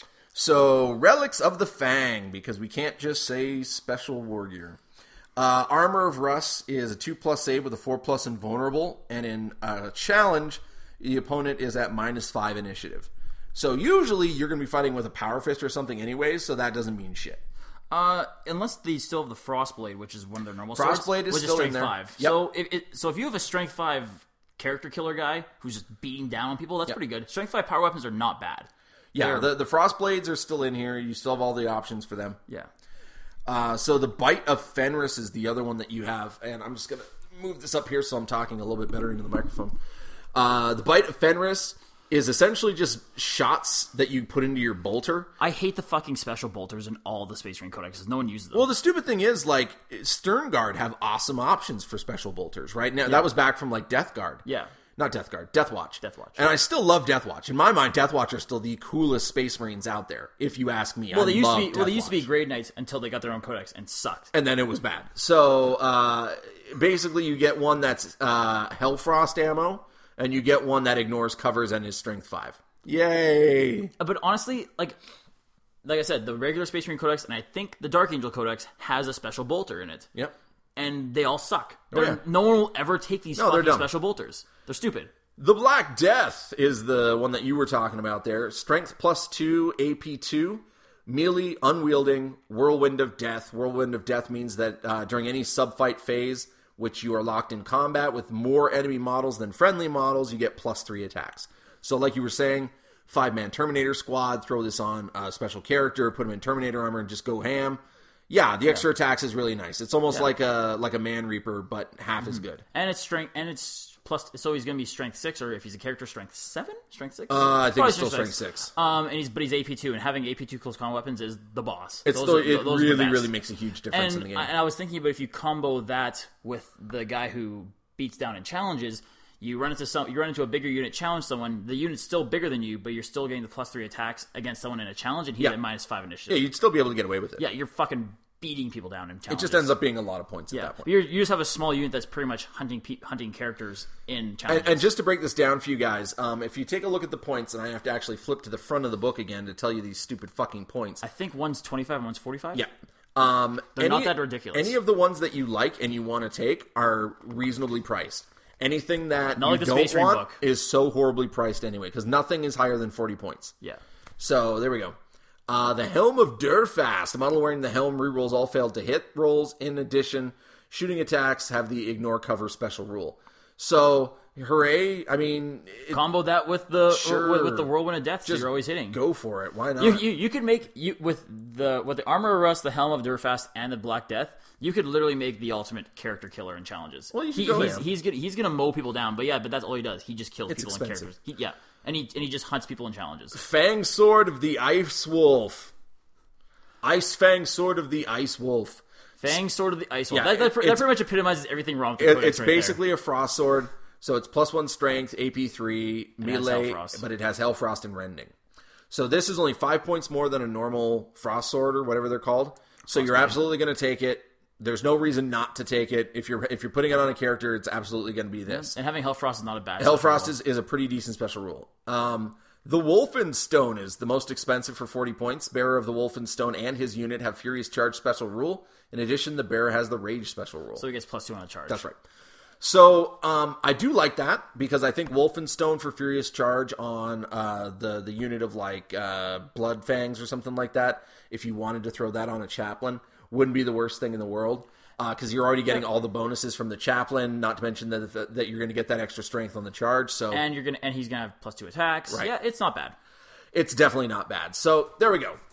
So, Relics of the Fang, because we can't just say Special War Gear. Uh, Armor of Russ is a two plus save with a four plus invulnerable, and in a challenge, the opponent is at minus five initiative. So usually you're going to be fighting with a Power Fist or something anyways, so that doesn't mean shit. Uh, unless they still have the Frostblade, which is one of their normal Frostblade swords, is which still strength in there. five. Yep. So if it, so if you have a strength five character killer guy who's just beating down on people, that's Yep. pretty good. Strength five power weapons are not bad. Yeah, They're- the, the Frostblades are still in here. You still have all the options for them. yeah. Uh, so the Bite of Fenris is the other one that you have, and I'm just going to move this up here so I'm talking a little bit better into the microphone. Uh, the Bite of Fenris is essentially just shots that you put into your bolter. I hate the fucking special bolters in all the Space Marine codexes. No one uses them. Well, the stupid thing is, like, Stern Guard have awesome options for special bolters, right? Now, that was back from, like, Death Guard. yeah. Not Death Guard, Death Watch. Death Watch. And I still love Death Watch. In my mind, Death Watch are still the coolest Space Marines out there, if you ask me. Well, I they used love to be. Death Well, they used to be Watch. grade knights until they got their own codex and sucked. And then it was bad. So, uh, basically, you get one that's uh, Hellfrost ammo, and you get one that ignores covers and is Strength five. Yay! Uh, But honestly, like, like I said, the regular Space Marine codex and I think the Dark Angel codex has a special bolter in it, Yep. and they all suck. Oh, yeah. No one will ever take these No, they're fucking dumb. special bolters. They're stupid. The Black Death is the one that you were talking about there. Strength plus two, A P two, melee, unwielding, Whirlwind of Death. Whirlwind of Death means that uh, during any subfight phase, which you are locked in combat with more enemy models than friendly models, you get plus three attacks. So like you were saying, five-man Terminator squad, throw this on a special character, put him in Terminator armor, and just go ham. Yeah, the extra yeah. attacks is really nice. It's almost yeah. like a like a Man Reaper, but half mm-hmm. as good. And it's strength, and it's plus. So he's going to be strength six, or if he's a character, strength seven, strength six. Uh, I think it's still strength six. six. Um, and he's but he's A P two, and having A P two close combat weapons is the boss. It's those still, are, it those really really makes a huge difference and, in the game. And I was thinking, but if you combo that with the guy who beats down and challenges. You run into some. You run into a bigger unit, challenge someone. The unit's still bigger than you, but you're still getting the plus three attacks against someone in a challenge, and he's yeah. at minus five initiative. Yeah, you'd still be able to get away with it. Yeah, you're fucking beating people down in challenges. It just ends up being a lot of points at yeah. that point. You're, you just have a small unit that's pretty much hunting pe- hunting characters in challenges. And, and just to break this down for you guys, um, if you take a look at the points, and I have to actually flip to the front of the book again to tell you these stupid fucking points. I think one's twenty-five and one's forty-five. Yeah. Um, They're any, not that ridiculous. Any of the ones that you like and you want to take are reasonably priced. Anything that Not you like the don't Space Marine want book. is so horribly priced anyway, because nothing is higher than forty points. Yeah. So, there we go. Uh, the Helm of Durfast. The model wearing the helm rerolls all failed to hit rolls. In addition, shooting attacks have the ignore cover special rule. So, hooray. I mean... It, Combo that with the sure, with, with the Whirlwind of Death, so just you're always hitting. Go for it. Why not? You, you, you could make... you with the with the Armor of Rust, the Helm of Durfast, and the Black Death, you could literally make the ultimate character killer in challenges. Well, you he, go he's, him. he's gonna he's gonna mow people down, but yeah, but that's all he does. He just kills it's people expensive. in characters. He, yeah, and he and he just hunts people in challenges. Fang Sword of the Ice Wolf. Ice Fang Sword of the Ice Wolf. Fang Sword of the Ice Wolf. Yeah, that, that, that pretty much epitomizes everything wrong with the it, codex It's right basically there. a Frost Sword, so it's plus one strength, A P three, it melee, but it has Hellfrost and Rending. So this is only five points more than a normal Frost Sword or whatever they're called. So Frost you're Sword. Absolutely going to take it. There's no reason not to take it. If you're if you're putting it on a character, it's absolutely going to be this. And having Hellfrost is not a bad Hellfrost is, is a pretty decent special rule. Um, the Wolfenstone is the most expensive for forty points. Bearer of the Wolfenstone and his unit have Furious Charge special rule. In addition, the bearer has the Rage special rule. So he gets plus two on the charge. That's right. So um, I do like that because I think Wolfenstone for Furious Charge on uh, the, the unit of like uh, Blood Fangs or something like that, if you wanted to throw that on a Chaplain, wouldn't be the worst thing in the world. Because uh, you're already getting all the bonuses from the Chaplain, not to mention that that you're going to get that extra strength on the charge. So and you're gonna and he's gonna have plus two attacks. Right. Yeah, it's not bad. It's definitely not bad. So there we go.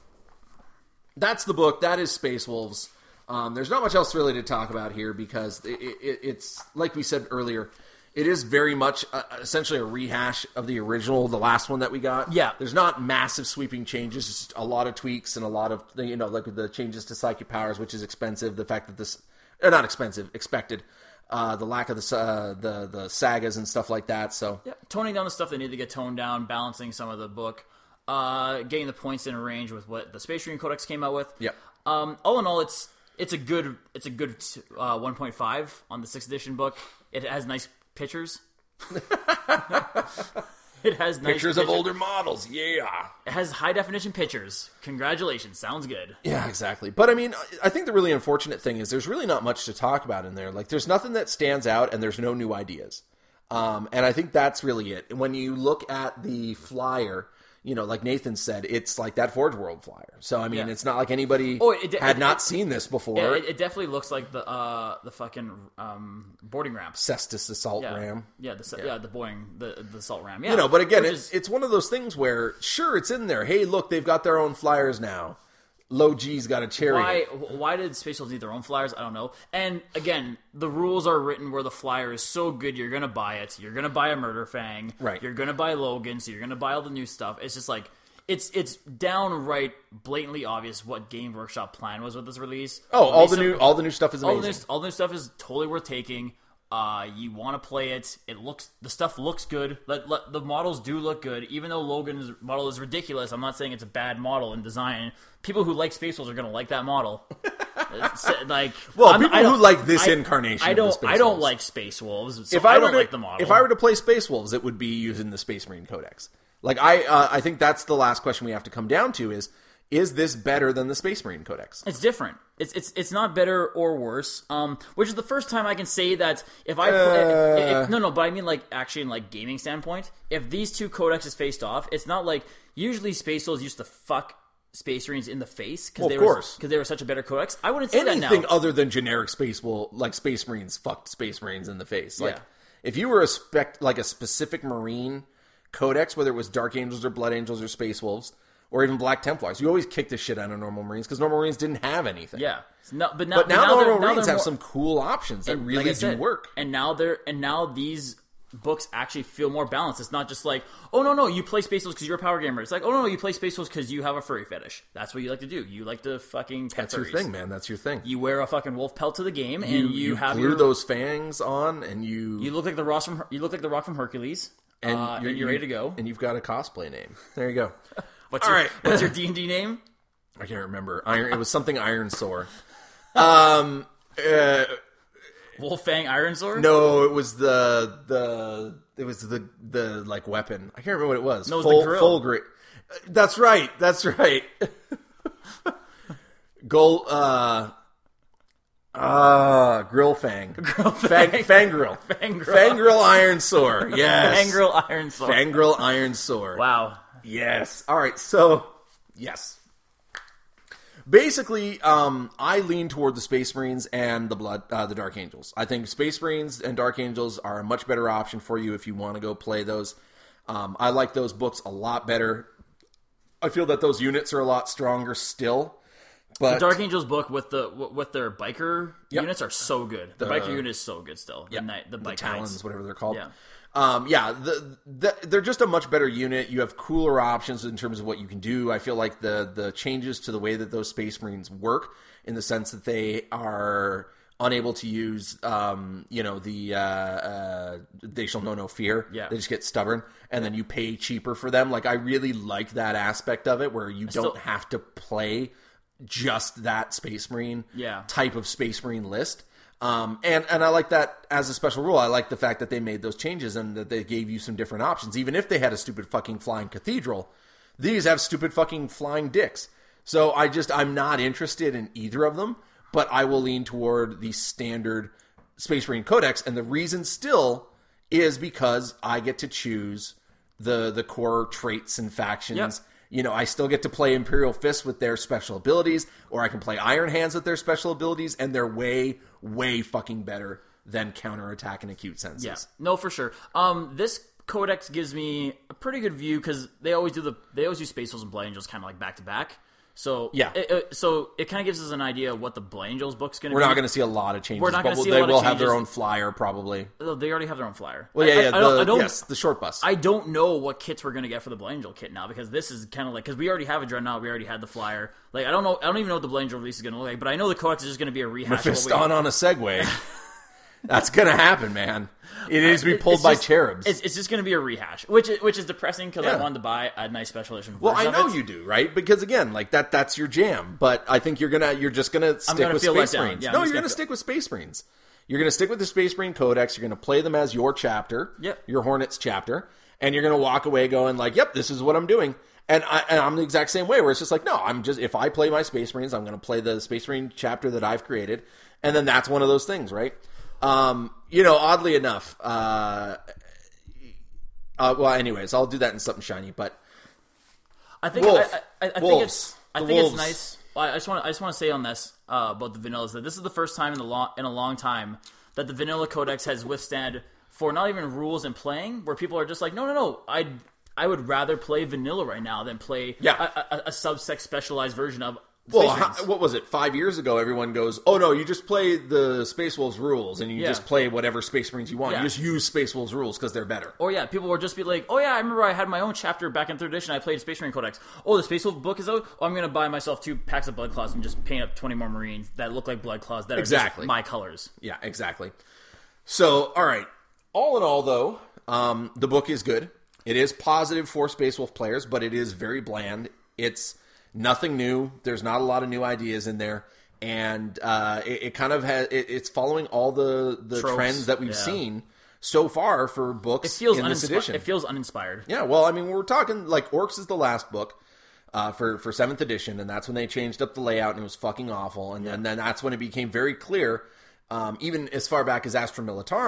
That's the book. That is Space Wolves. Um, there's not much else really to talk about here because it, it, it's like we said earlier. It is very much uh, essentially a rehash of the original, the last one that we got. Yeah. There's not massive sweeping changes, just a lot of tweaks and a lot of, you know, like the changes to psychic powers, which is expensive. The fact that this, or not expensive, expected. Uh, the lack of the, uh, the the sagas and stuff like that. So yeah, toning down the stuff that need to get toned down, balancing some of the book, uh, getting the points in range with what the Space Marine Codex came out with. Yep. Um, all in all, it's it's a good it's a good uh, one point five on the sixth edition book. It has nice pictures. It has nice pictures, pictures of older models. Yeah. It has high definition pictures. Congratulations. Sounds good. Yeah, exactly. But I mean, I think the really unfortunate thing is there's really not much to talk about in there. Like, there's nothing that stands out and there's no new ideas. Um, and I think that's really it. When you look at the flyer, you know, like Nathan said, it's like that Forge World flyer. So, I mean, yeah. It's not like anybody oh, it, it, had it, not it, seen this before. Yeah, it, it definitely looks like the uh, the fucking um, boarding ramp. Cestus Assault yeah. Ram. Yeah, the yeah. yeah, the Boeing, the, the assault ram. Yeah. You know, but again, it's, is, it's one of those things where, sure, it's in there. Hey, look, they've got their own flyers now. Low G's got a chariot. Why, why did Space Wolves need their own flyers? I don't know. And again, the rules are written where the flyer is so good, you're going to buy it. You're going to buy a Murder Fang. Right. You're going to buy Logan, so you're going to buy all the new stuff. It's just like, it's it's downright blatantly obvious what Game Workshop plan was with this release. Oh, all the some, new all the new stuff is amazing. All the new, all the new stuff is totally worth taking. Uh, you want to play it. It looks the stuff looks good. Let, let, the models do look good, even though Logan's model is ridiculous. I'm not saying it's a bad model in design. People who like Space Wolves are going to like that model. like, well, I'm, people who like this I, incarnation. I don't. Of the Space I don't Wolves. like Space Wolves. So if I, I don't to, like the model. If I were to play Space Wolves, it would be using the Space Marine Codex. Like I, uh, I think that's the last question we have to come down to is. Is this better than the Space Marine Codex? It's different. It's it's it's not better or worse. Um, which is the first time I can say that if I play, uh, if, if, no no, but I mean like actually in like gaming standpoint, if these two codexes faced off, it's not like usually Space Wolves used to fuck Space Marines in the face because well, they of were course because they were such a better codex. I wouldn't say anything that now. other than generic Space Wolf like Space Marines fucked Space Marines in the face. Like yeah. if you were a spec like a specific Marine Codex, whether it was Dark Angels or Blood Angels or Space Wolves, or even Black Templars. You always kick the shit out of normal Marines because normal Marines didn't have anything. Yeah, no, but now, but now, but now normal now Marines have more, some cool options that really like do said, work. And now they're and now these books actually feel more balanced. It's not just like, oh no no, you play Space Wolves because you're a power gamer. It's like, oh no no, you play Space Wolves because you have a furry fetish. That's what you like to do. You like to fucking pet That's furries. your thing, man. That's your thing. You wear a fucking wolf pelt to the game, and You, you, you have glue your, those fangs on, and you You look like the Ross from you look like the Rock from Hercules, and uh, you're, and you're ready to go. And you've got a cosplay name. There you go. What's All your, right. what's your D and D name? I can't remember. Iron. It was something Iron Sore. Um. Uh, Wolfang Iron Sword? no, it was the the it was the the like weapon. I can't remember what it was. No, it was full, the grill. Full grit. That's right. That's right. Gold. Uh. Ah, grill fang. Grill Fang, Fang. Fangrill. Fangrill. Fangrill Iron Sore. Yes. Fangrill Iron Sword. Fangrill Iron Sword. Wow. Yes. All right. So, yes. Basically, um, I lean toward the Space Marines and the Blood, uh, the Dark Angels. I think Space Marines and Dark Angels are a much better option for you if you want to go play those. Um, I like those books a lot better. I feel that those units are a lot stronger still. But The Dark Angels book with the with their biker Yep. units are so good. The, The- biker unit is so good still. The, yeah, night, the the bike Talons, knights. whatever they're called. Yeah. Um, yeah, the, the, they're just a much better unit. You have cooler options in terms of what you can do. I feel like the the changes to the way that those Space Marines work, in the sense that they are unable to use, um, you know, the uh, uh, they shall know no fear. Yeah. They just get stubborn, and then you pay cheaper for them. Like, I really like that aspect of it, where you don't still- have to play just that Space Marine Yeah. type of Space Marine list. Um, and, and I like that as a special rule. I like the fact that they made those changes and that they gave you some different options. Even if they had a stupid fucking flying cathedral, these have stupid fucking flying dicks. So I just, I'm not interested in either of them, but I will lean toward the standard Space Marine Codex. And the reason still is because I get to choose the, the core traits and factions. Yep. You know, I still get to play Imperial Fists with their special abilities, or I can play Iron Hands with their special abilities, and they're way, way fucking better than Counterattack and Acute Senses. Yeah, no, for sure. Um, this codex gives me a pretty good view because they always do the they always do Space Wolves and Blood Angels kind of like back to back. So Yeah. it, it, so it kind of gives us an idea of what the Blood Angels book's going to be. We're not going to see a lot of changes. We're not but gonna see a they lot of will have their changes. own flyer, probably. Oh, they already have their own flyer. Well, yeah, I, yeah. I, the, I don't, I don't, yes, the short bus. I don't know what kits we're going to get for the Blood Angel kit now because this is kind of like because we already have a Dreadnought, we already had the flyer. Like I don't know, I don't even know what the Blood Angel release is going to look like, but I know the codex is just going to be a rehash. of what we- Mephiston on a Segway. That's going to happen, man. It needs to be It- pulled it's by just- cherubs. It's, it's just going to be a rehash, which is, which is depressing because I Yeah. wanted to buy a nice special edition. Well, I version know of it. you do, right? Because again, like that that's your jam. But I think you're gonna you're just gonna stick gonna with feel Space let down. Marines. Yeah, I'm no, just you're gonna gonna feel- stick with Space Marines. You're gonna stick with the Space Marine Codex. You're gonna play them as your chapter, Yep. your Hornets chapter, and you're gonna walk away going like, "Yep, this is what I'm doing." And, I, and I'm the exact same way, where it's just like, no, I'm just if I play my Space Marines, I'm gonna play the Space Marine chapter that I've created, and then that's one of those things, right? Um, you know, oddly enough, uh, uh, well, anyways, I'll do that in something shiny, but. I think Wolf. I, I, I think Wolves. it's I The think wolves. it's nice. I just want I just want to say on this uh, about the vanillas that this is the first time in the long in a long time that the vanilla codex has withstood for not even rules and playing where people are just like no no no I I would rather play vanilla right now than play Yeah. a, a, a subsect specialized version of Well, Space how, Marines. what was it? Five years ago, everyone goes, "Oh no, you just play the Space Wolves rules, and you Yeah. just play whatever Space Marines you want. Yeah. You just use Space Wolves rules because they're better." Or yeah, people would just be like, "Oh yeah, I remember I had my own chapter back in third edition. I played Space Marine Codex. Oh, the Space Wolf book is out. Oh, I'm gonna buy myself two packs of Blood Claws and just paint up twenty more Marines that look like Blood Claws that are Exactly. just my colors." Yeah, exactly. So, all right. All in all, though, um, the book is good. It is positive for Space Wolf players, but it is very bland. It's nothing new. There's not a lot of new ideas in there. And uh, it, it kind of has, it, it's following all the, the Tropes, trends that we've yeah. seen so far for books It feels in this uninspi- edition. It feels uninspired. Yeah, well, I mean, we're talking, like, Orcs is the last book uh, for, for seventh edition, and that's when they changed up the layout, and it was fucking awful. And then, then that's when it became very clear, um, even as far back as Astra Militarum,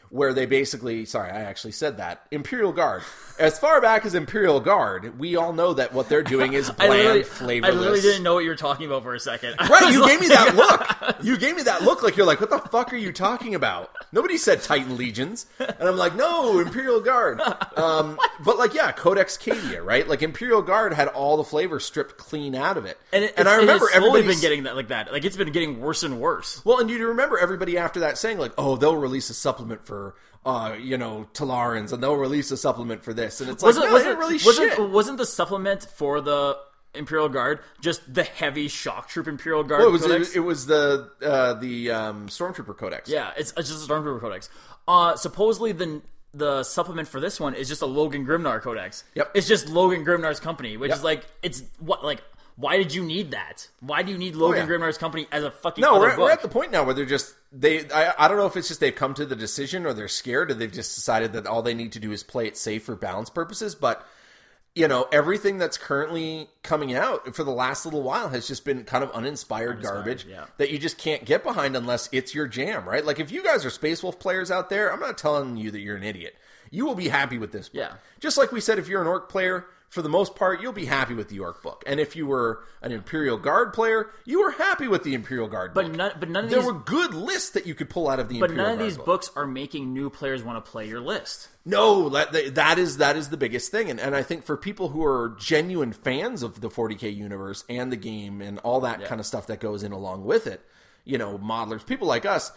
where they basically, sorry, I actually said that, Imperial Guard. As far back as Imperial Guard, we all know that what they're doing is bland, I literally, flavorless. I literally didn't know what you were talking about for a second. Right, you like, gave me that look. You gave me that look like you're like, what the fuck are you talking about? Nobody said Titan Legions. And I'm like, no, Imperial Guard. Um, but like, yeah, Codex Cadia, right? Like Imperial Guard had all the flavor stripped clean out of it. And, it, and I remember everybody's everybody's been getting that like that. Like it's been getting worse and worse. Well, and you remember everybody after that saying like, oh, they'll release a supplement for, uh, you know, Talarans, and they'll release a supplement for this. And it's like, wasn't, no, wasn't, really wasn't, shit. Wasn't the supplement for the Imperial Guard just the heavy shock troop Imperial Guard Well, it was, codex? it, it was the uh, the um, Stormtrooper Codex. Yeah, it's, it's just a Stormtrooper Codex. Uh, supposedly the the supplement for this one is just a Logan Grimnar Codex. Yep. It's just Logan Grimnar's company, which Yep. is like, it's what, like, why did you need that? Why do you need Logan oh, yeah. Grimnar's company as a fucking No, other we're, book? we're at the point now where they're just they. I, I don't know if it's just they've come to the decision or they're scared or they've just decided that all they need to do is play it safe for balance purposes. But you know, everything that's currently coming out for the last little while has just been kind of uninspired, Uninspired, garbage yeah. that you just can't get behind unless it's your jam, right? Like if you guys are Space Wolf players out there, I'm not telling you that you're an idiot. You will be happy with this book. Yeah. Just like we said, if you're an Orc player, for the most part, you'll be happy with the Orc book. And if you were an Imperial Guard player, you were happy with the Imperial Guard but book. none, but none of There these, were good lists that you could pull out of the but Imperial none of Guard these book. books are making new players want to play your list. No, that that is that is the biggest thing, and and I think for people who are genuine fans of the forty K universe and the game and all that Yeah. kind of stuff that goes in along with it, you know, modelers, people like us,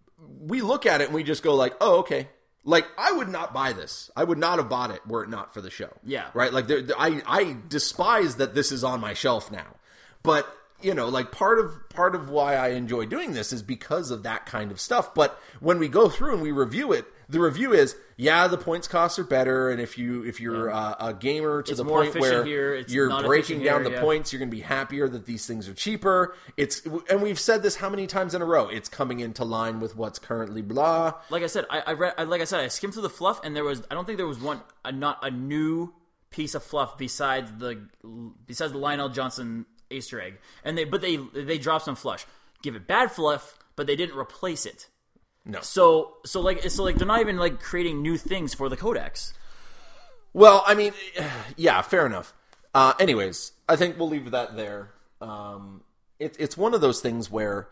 we look at it and we just go like, oh, okay. Like, I would not buy this. I would not have bought it were it not for the show. Yeah. Right? Like, there, I I despise that this is on my shelf now. But, you know, like, part of part of why I enjoy doing this is because of that kind of stuff. But when we go through and we review it, the review is, yeah, the points costs are better, and if, you, if you're Yeah. uh, a gamer to It's the more point efficient where here, it's you're not breaking efficient down here, the yeah. points, you're going to be happier that these things are cheaper. It's And we've said this how many times in a row? It's coming into line with what's currently blah. Like I said, I, I read. I, like I said, I skimmed through the fluff, and there was. I don't think there was one. A, not a new piece of fluff besides the besides the Lionel Johnson Easter egg. And they, but they they dropped some flush. Give it bad fluff, but they didn't replace it. No. So so like so like they're not even like creating new things for the codex. Well, I mean, yeah, fair enough. Uh, anyways, I think we'll leave that there. Um, it, it's one of those things where,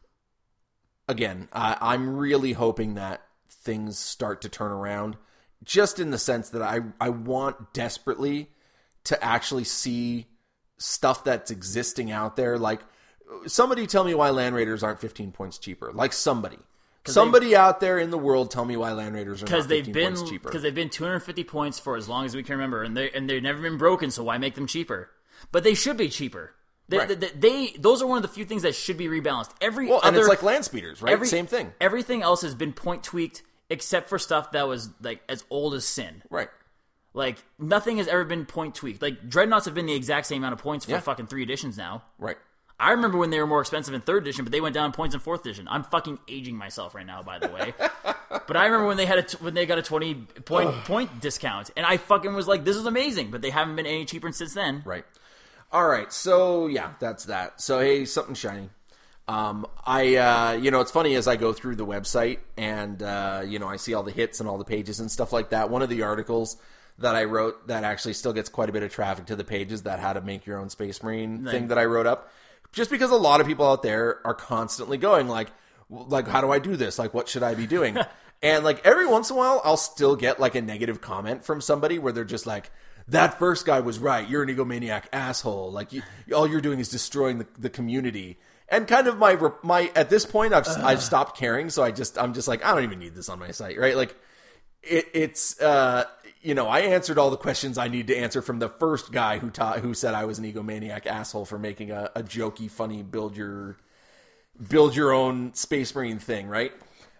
again, I, I'm really hoping that things start to turn around, just in the sense that I, I want desperately to actually see stuff that's existing out there. Like, somebody tell me why Land Raiders aren't fifteen points cheaper. Like, somebody. Somebody out there in the world tell me why Land Raiders are not Because they've fifteen been points cheaper. because they've been two hundred fifty points for as long as we can remember, and they and they've never been broken. So why make them cheaper? But they should be cheaper. They, Right. they, they those are one of the few things that should be rebalanced. Every Well, and other, it's like land speeders, right? every, Same thing. Everything else has been point tweaked except for stuff that was like as old as sin. Right. Like nothing has ever been point tweaked. Like Dreadnoughts have been the exact same amount of points for Yeah. fucking three editions now. Right. I remember when they were more expensive in third edition, but they went down in points in fourth edition. I'm fucking aging myself right now, by the way. But I remember when they had a t- when they got a twenty point point discount, and I fucking was like, "This is amazing." But they haven't been any cheaper since then. Right. All right. So yeah, that's that. So hey, something shiny. Um, I uh, you know, it's funny as I go through the website and uh, you know, I see all the hits and all the pages and stuff like that. One of the articles that I wrote that actually still gets quite a bit of traffic to the pages, that how to make your own Space Marine Nice. thing that I wrote up. Just because a lot of people out there are constantly going like, like, how do I do this? Like, what should I be doing? And like every once in a while, I'll still get like a negative comment from somebody where they're just like, that first guy was right. You're an egomaniac asshole. Like, you, all you're doing is destroying the, the community. And kind of my my at this point, I've uh. I've stopped caring. So I just I'm just like, I don't even need this on my site, right? Like, it, it's uh. You know, I answered all the questions I need to answer from the first guy who taught, who said I was an egomaniac asshole for making a, a jokey, funny, build your build your own Space Marine thing, right?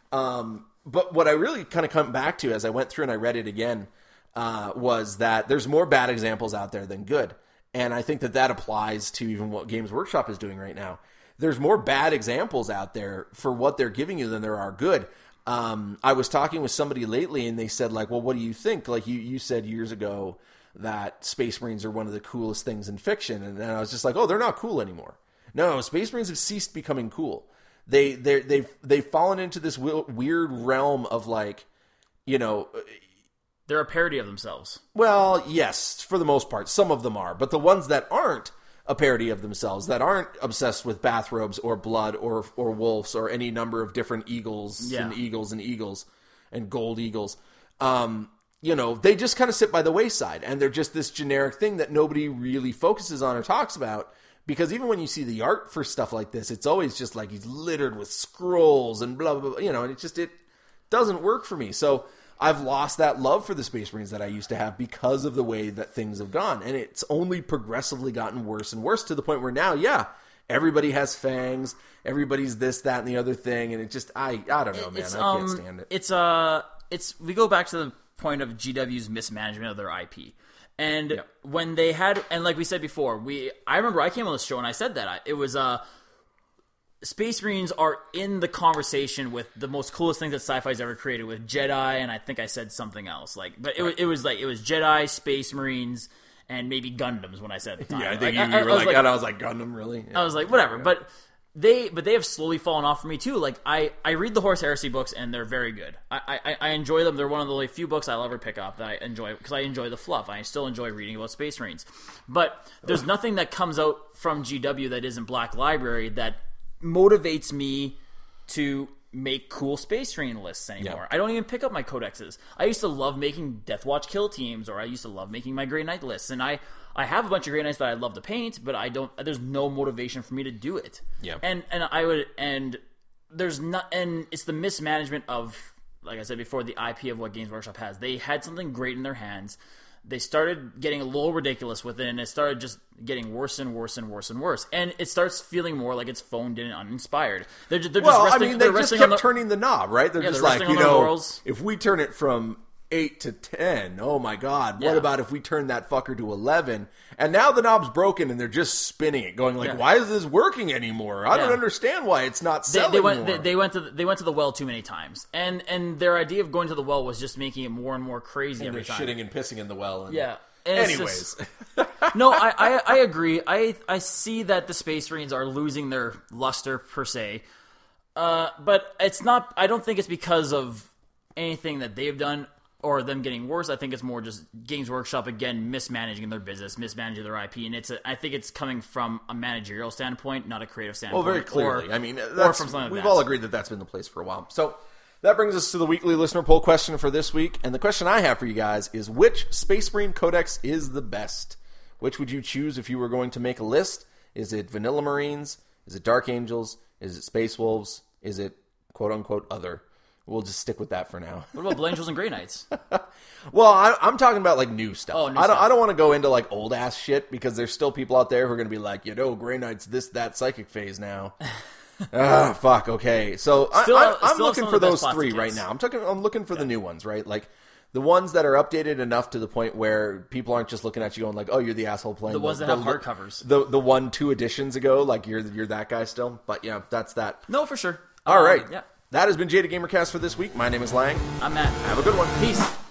Um, but what I really kind of come back to as I went through and I read it again uh, was that there's more bad examples out there than good, and I think that that applies to even what Games Workshop is doing right now. There's more bad examples out there for what they're giving you than there are good. Um, I was talking with somebody lately and they said like, well, what do you think? Like you, you said years ago that Space Marines are one of the coolest things in fiction. And then I was just like, oh, they're not cool anymore. No, Space Marines have ceased becoming cool. They, they, they've, they've fallen into this weird realm of like, you know, they're a parody of themselves. Well, yes, for the most part. Some of them are. But the ones that aren't a parody of themselves, that aren't obsessed with bathrobes or blood or or wolves or any number of different eagles Yeah. and eagles and eagles and gold eagles, um, you know, they just kind of sit by the wayside. And they're just this generic thing that nobody really focuses on or talks about. Because even when you see the art for stuff like this, it's always just like he's littered with scrolls and blah, blah, blah, you know, and it just, it doesn't work for me. So I've lost that love for the Space Marines that I used to have because of the way that things have gone. And it's only progressively gotten worse and worse to the point where now, yeah, everybody has fangs, everybody's this, that, and the other thing. And it just, I, I don't know, man. It's, I um, can't stand it. It's, uh, it's, we go back to the point of G W's mismanagement of their I P. And Yep. when they had, and like we said before, we I remember I came on this show and I said that I, it was uh, Space Marines are in the conversation with the most coolest things that sci-fi's ever created, with Jedi, and I think I said something else, like, but it, Right. it was like it was Jedi, Space Marines, and maybe Gundams when I said at the time. Yeah, I think Like, you, you I, were I was like, and I was like, Gundam, really? Yeah. I was like, whatever. But they, but they have slowly fallen off for me too. Like I, I read the Horus Heresy books, and they're very good. I, I, I enjoy them. They're one of the only few books I'll ever pick up that I enjoy because I enjoy the fluff. I still enjoy reading about Space Marines. But there's nothing that comes out from G W that isn't Black Library that motivates me to make cool Space Marine lists anymore. Yeah. I don't even pick up my codexes. I used to love making Death Watch kill teams, or I used to love making my Grey Knight lists, and I. I have a bunch of Grey Knights that I love to paint, but I don't. There's no motivation for me to do it. Yeah. And and I would and there's not and it's the mismanagement of, like I said before, the I P of what Games Workshop has. They had something great in their hands. They started getting a little ridiculous with it, and it started just getting worse and worse and worse and worse. And it starts feeling more like it's phoned in and uninspired. They're just, they're Well, just resting, I mean, they they're just resting kept on the, turning the knob, right? They're Yeah, just they're like, resting you on their know, laurels. if we turn it from eight to ten, oh my God, what Yeah. about if we turn that fucker to eleven? And now the knob's broken and they're just spinning it, going like, Yeah. why is this working anymore? I don't Yeah. understand why it's not They, selling they went. more. They, they went to. The, they went to the well too many times, and and their idea of going to the well was just making it more and more crazy and every they're time. shitting and pissing in the well. And... Yeah. And it's Anyways. just- no, I, I I agree. I I see that the Space Marines are losing their luster per se, uh, but it's not. I don't think it's because of anything that they've done or them getting worse. I think it's more just Games Workshop again mismanaging their business, mismanaging their I P, and it's. A, I think it's coming from a managerial standpoint, not a creative standpoint. Well, very clearly. Or, I mean, or that's, from something like we've that. all agreed that that's been the place for a while. So that brings us to the weekly listener poll question for this week. And the question I have for you guys is, which Space Marine Codex is the best? Which would you choose if you were going to make a list? Is it Vanilla Marines? Is it Dark Angels? Is it Space Wolves? Is it quote-unquote other? We'll just stick with that for now. What about Blue Angels and Grey Knights? Well, I, I'm talking about like new stuff. Oh, new I don't. stuff. I don't want to go into like old ass shit because there's still people out there who are going to be like, you know, Grey Knight's this that psychic phase now. Ah, fuck. Okay, so Still I, have- I, I'm still have looking some for of the those best three plastic right kits. now. I'm talking. I'm looking for the new ones, right? Like the ones that are updated enough to the point where people aren't just looking at you going like, "Oh, you're the asshole playing." The ones that have hardcovers. The the one two editions ago, like you're you're that guy still. But yeah, that's that. No, for sure. All Um, right. Yeah. That has been Jada Gamercast for this week. My name is Lang. I'm Matt. Have a good one. Peace.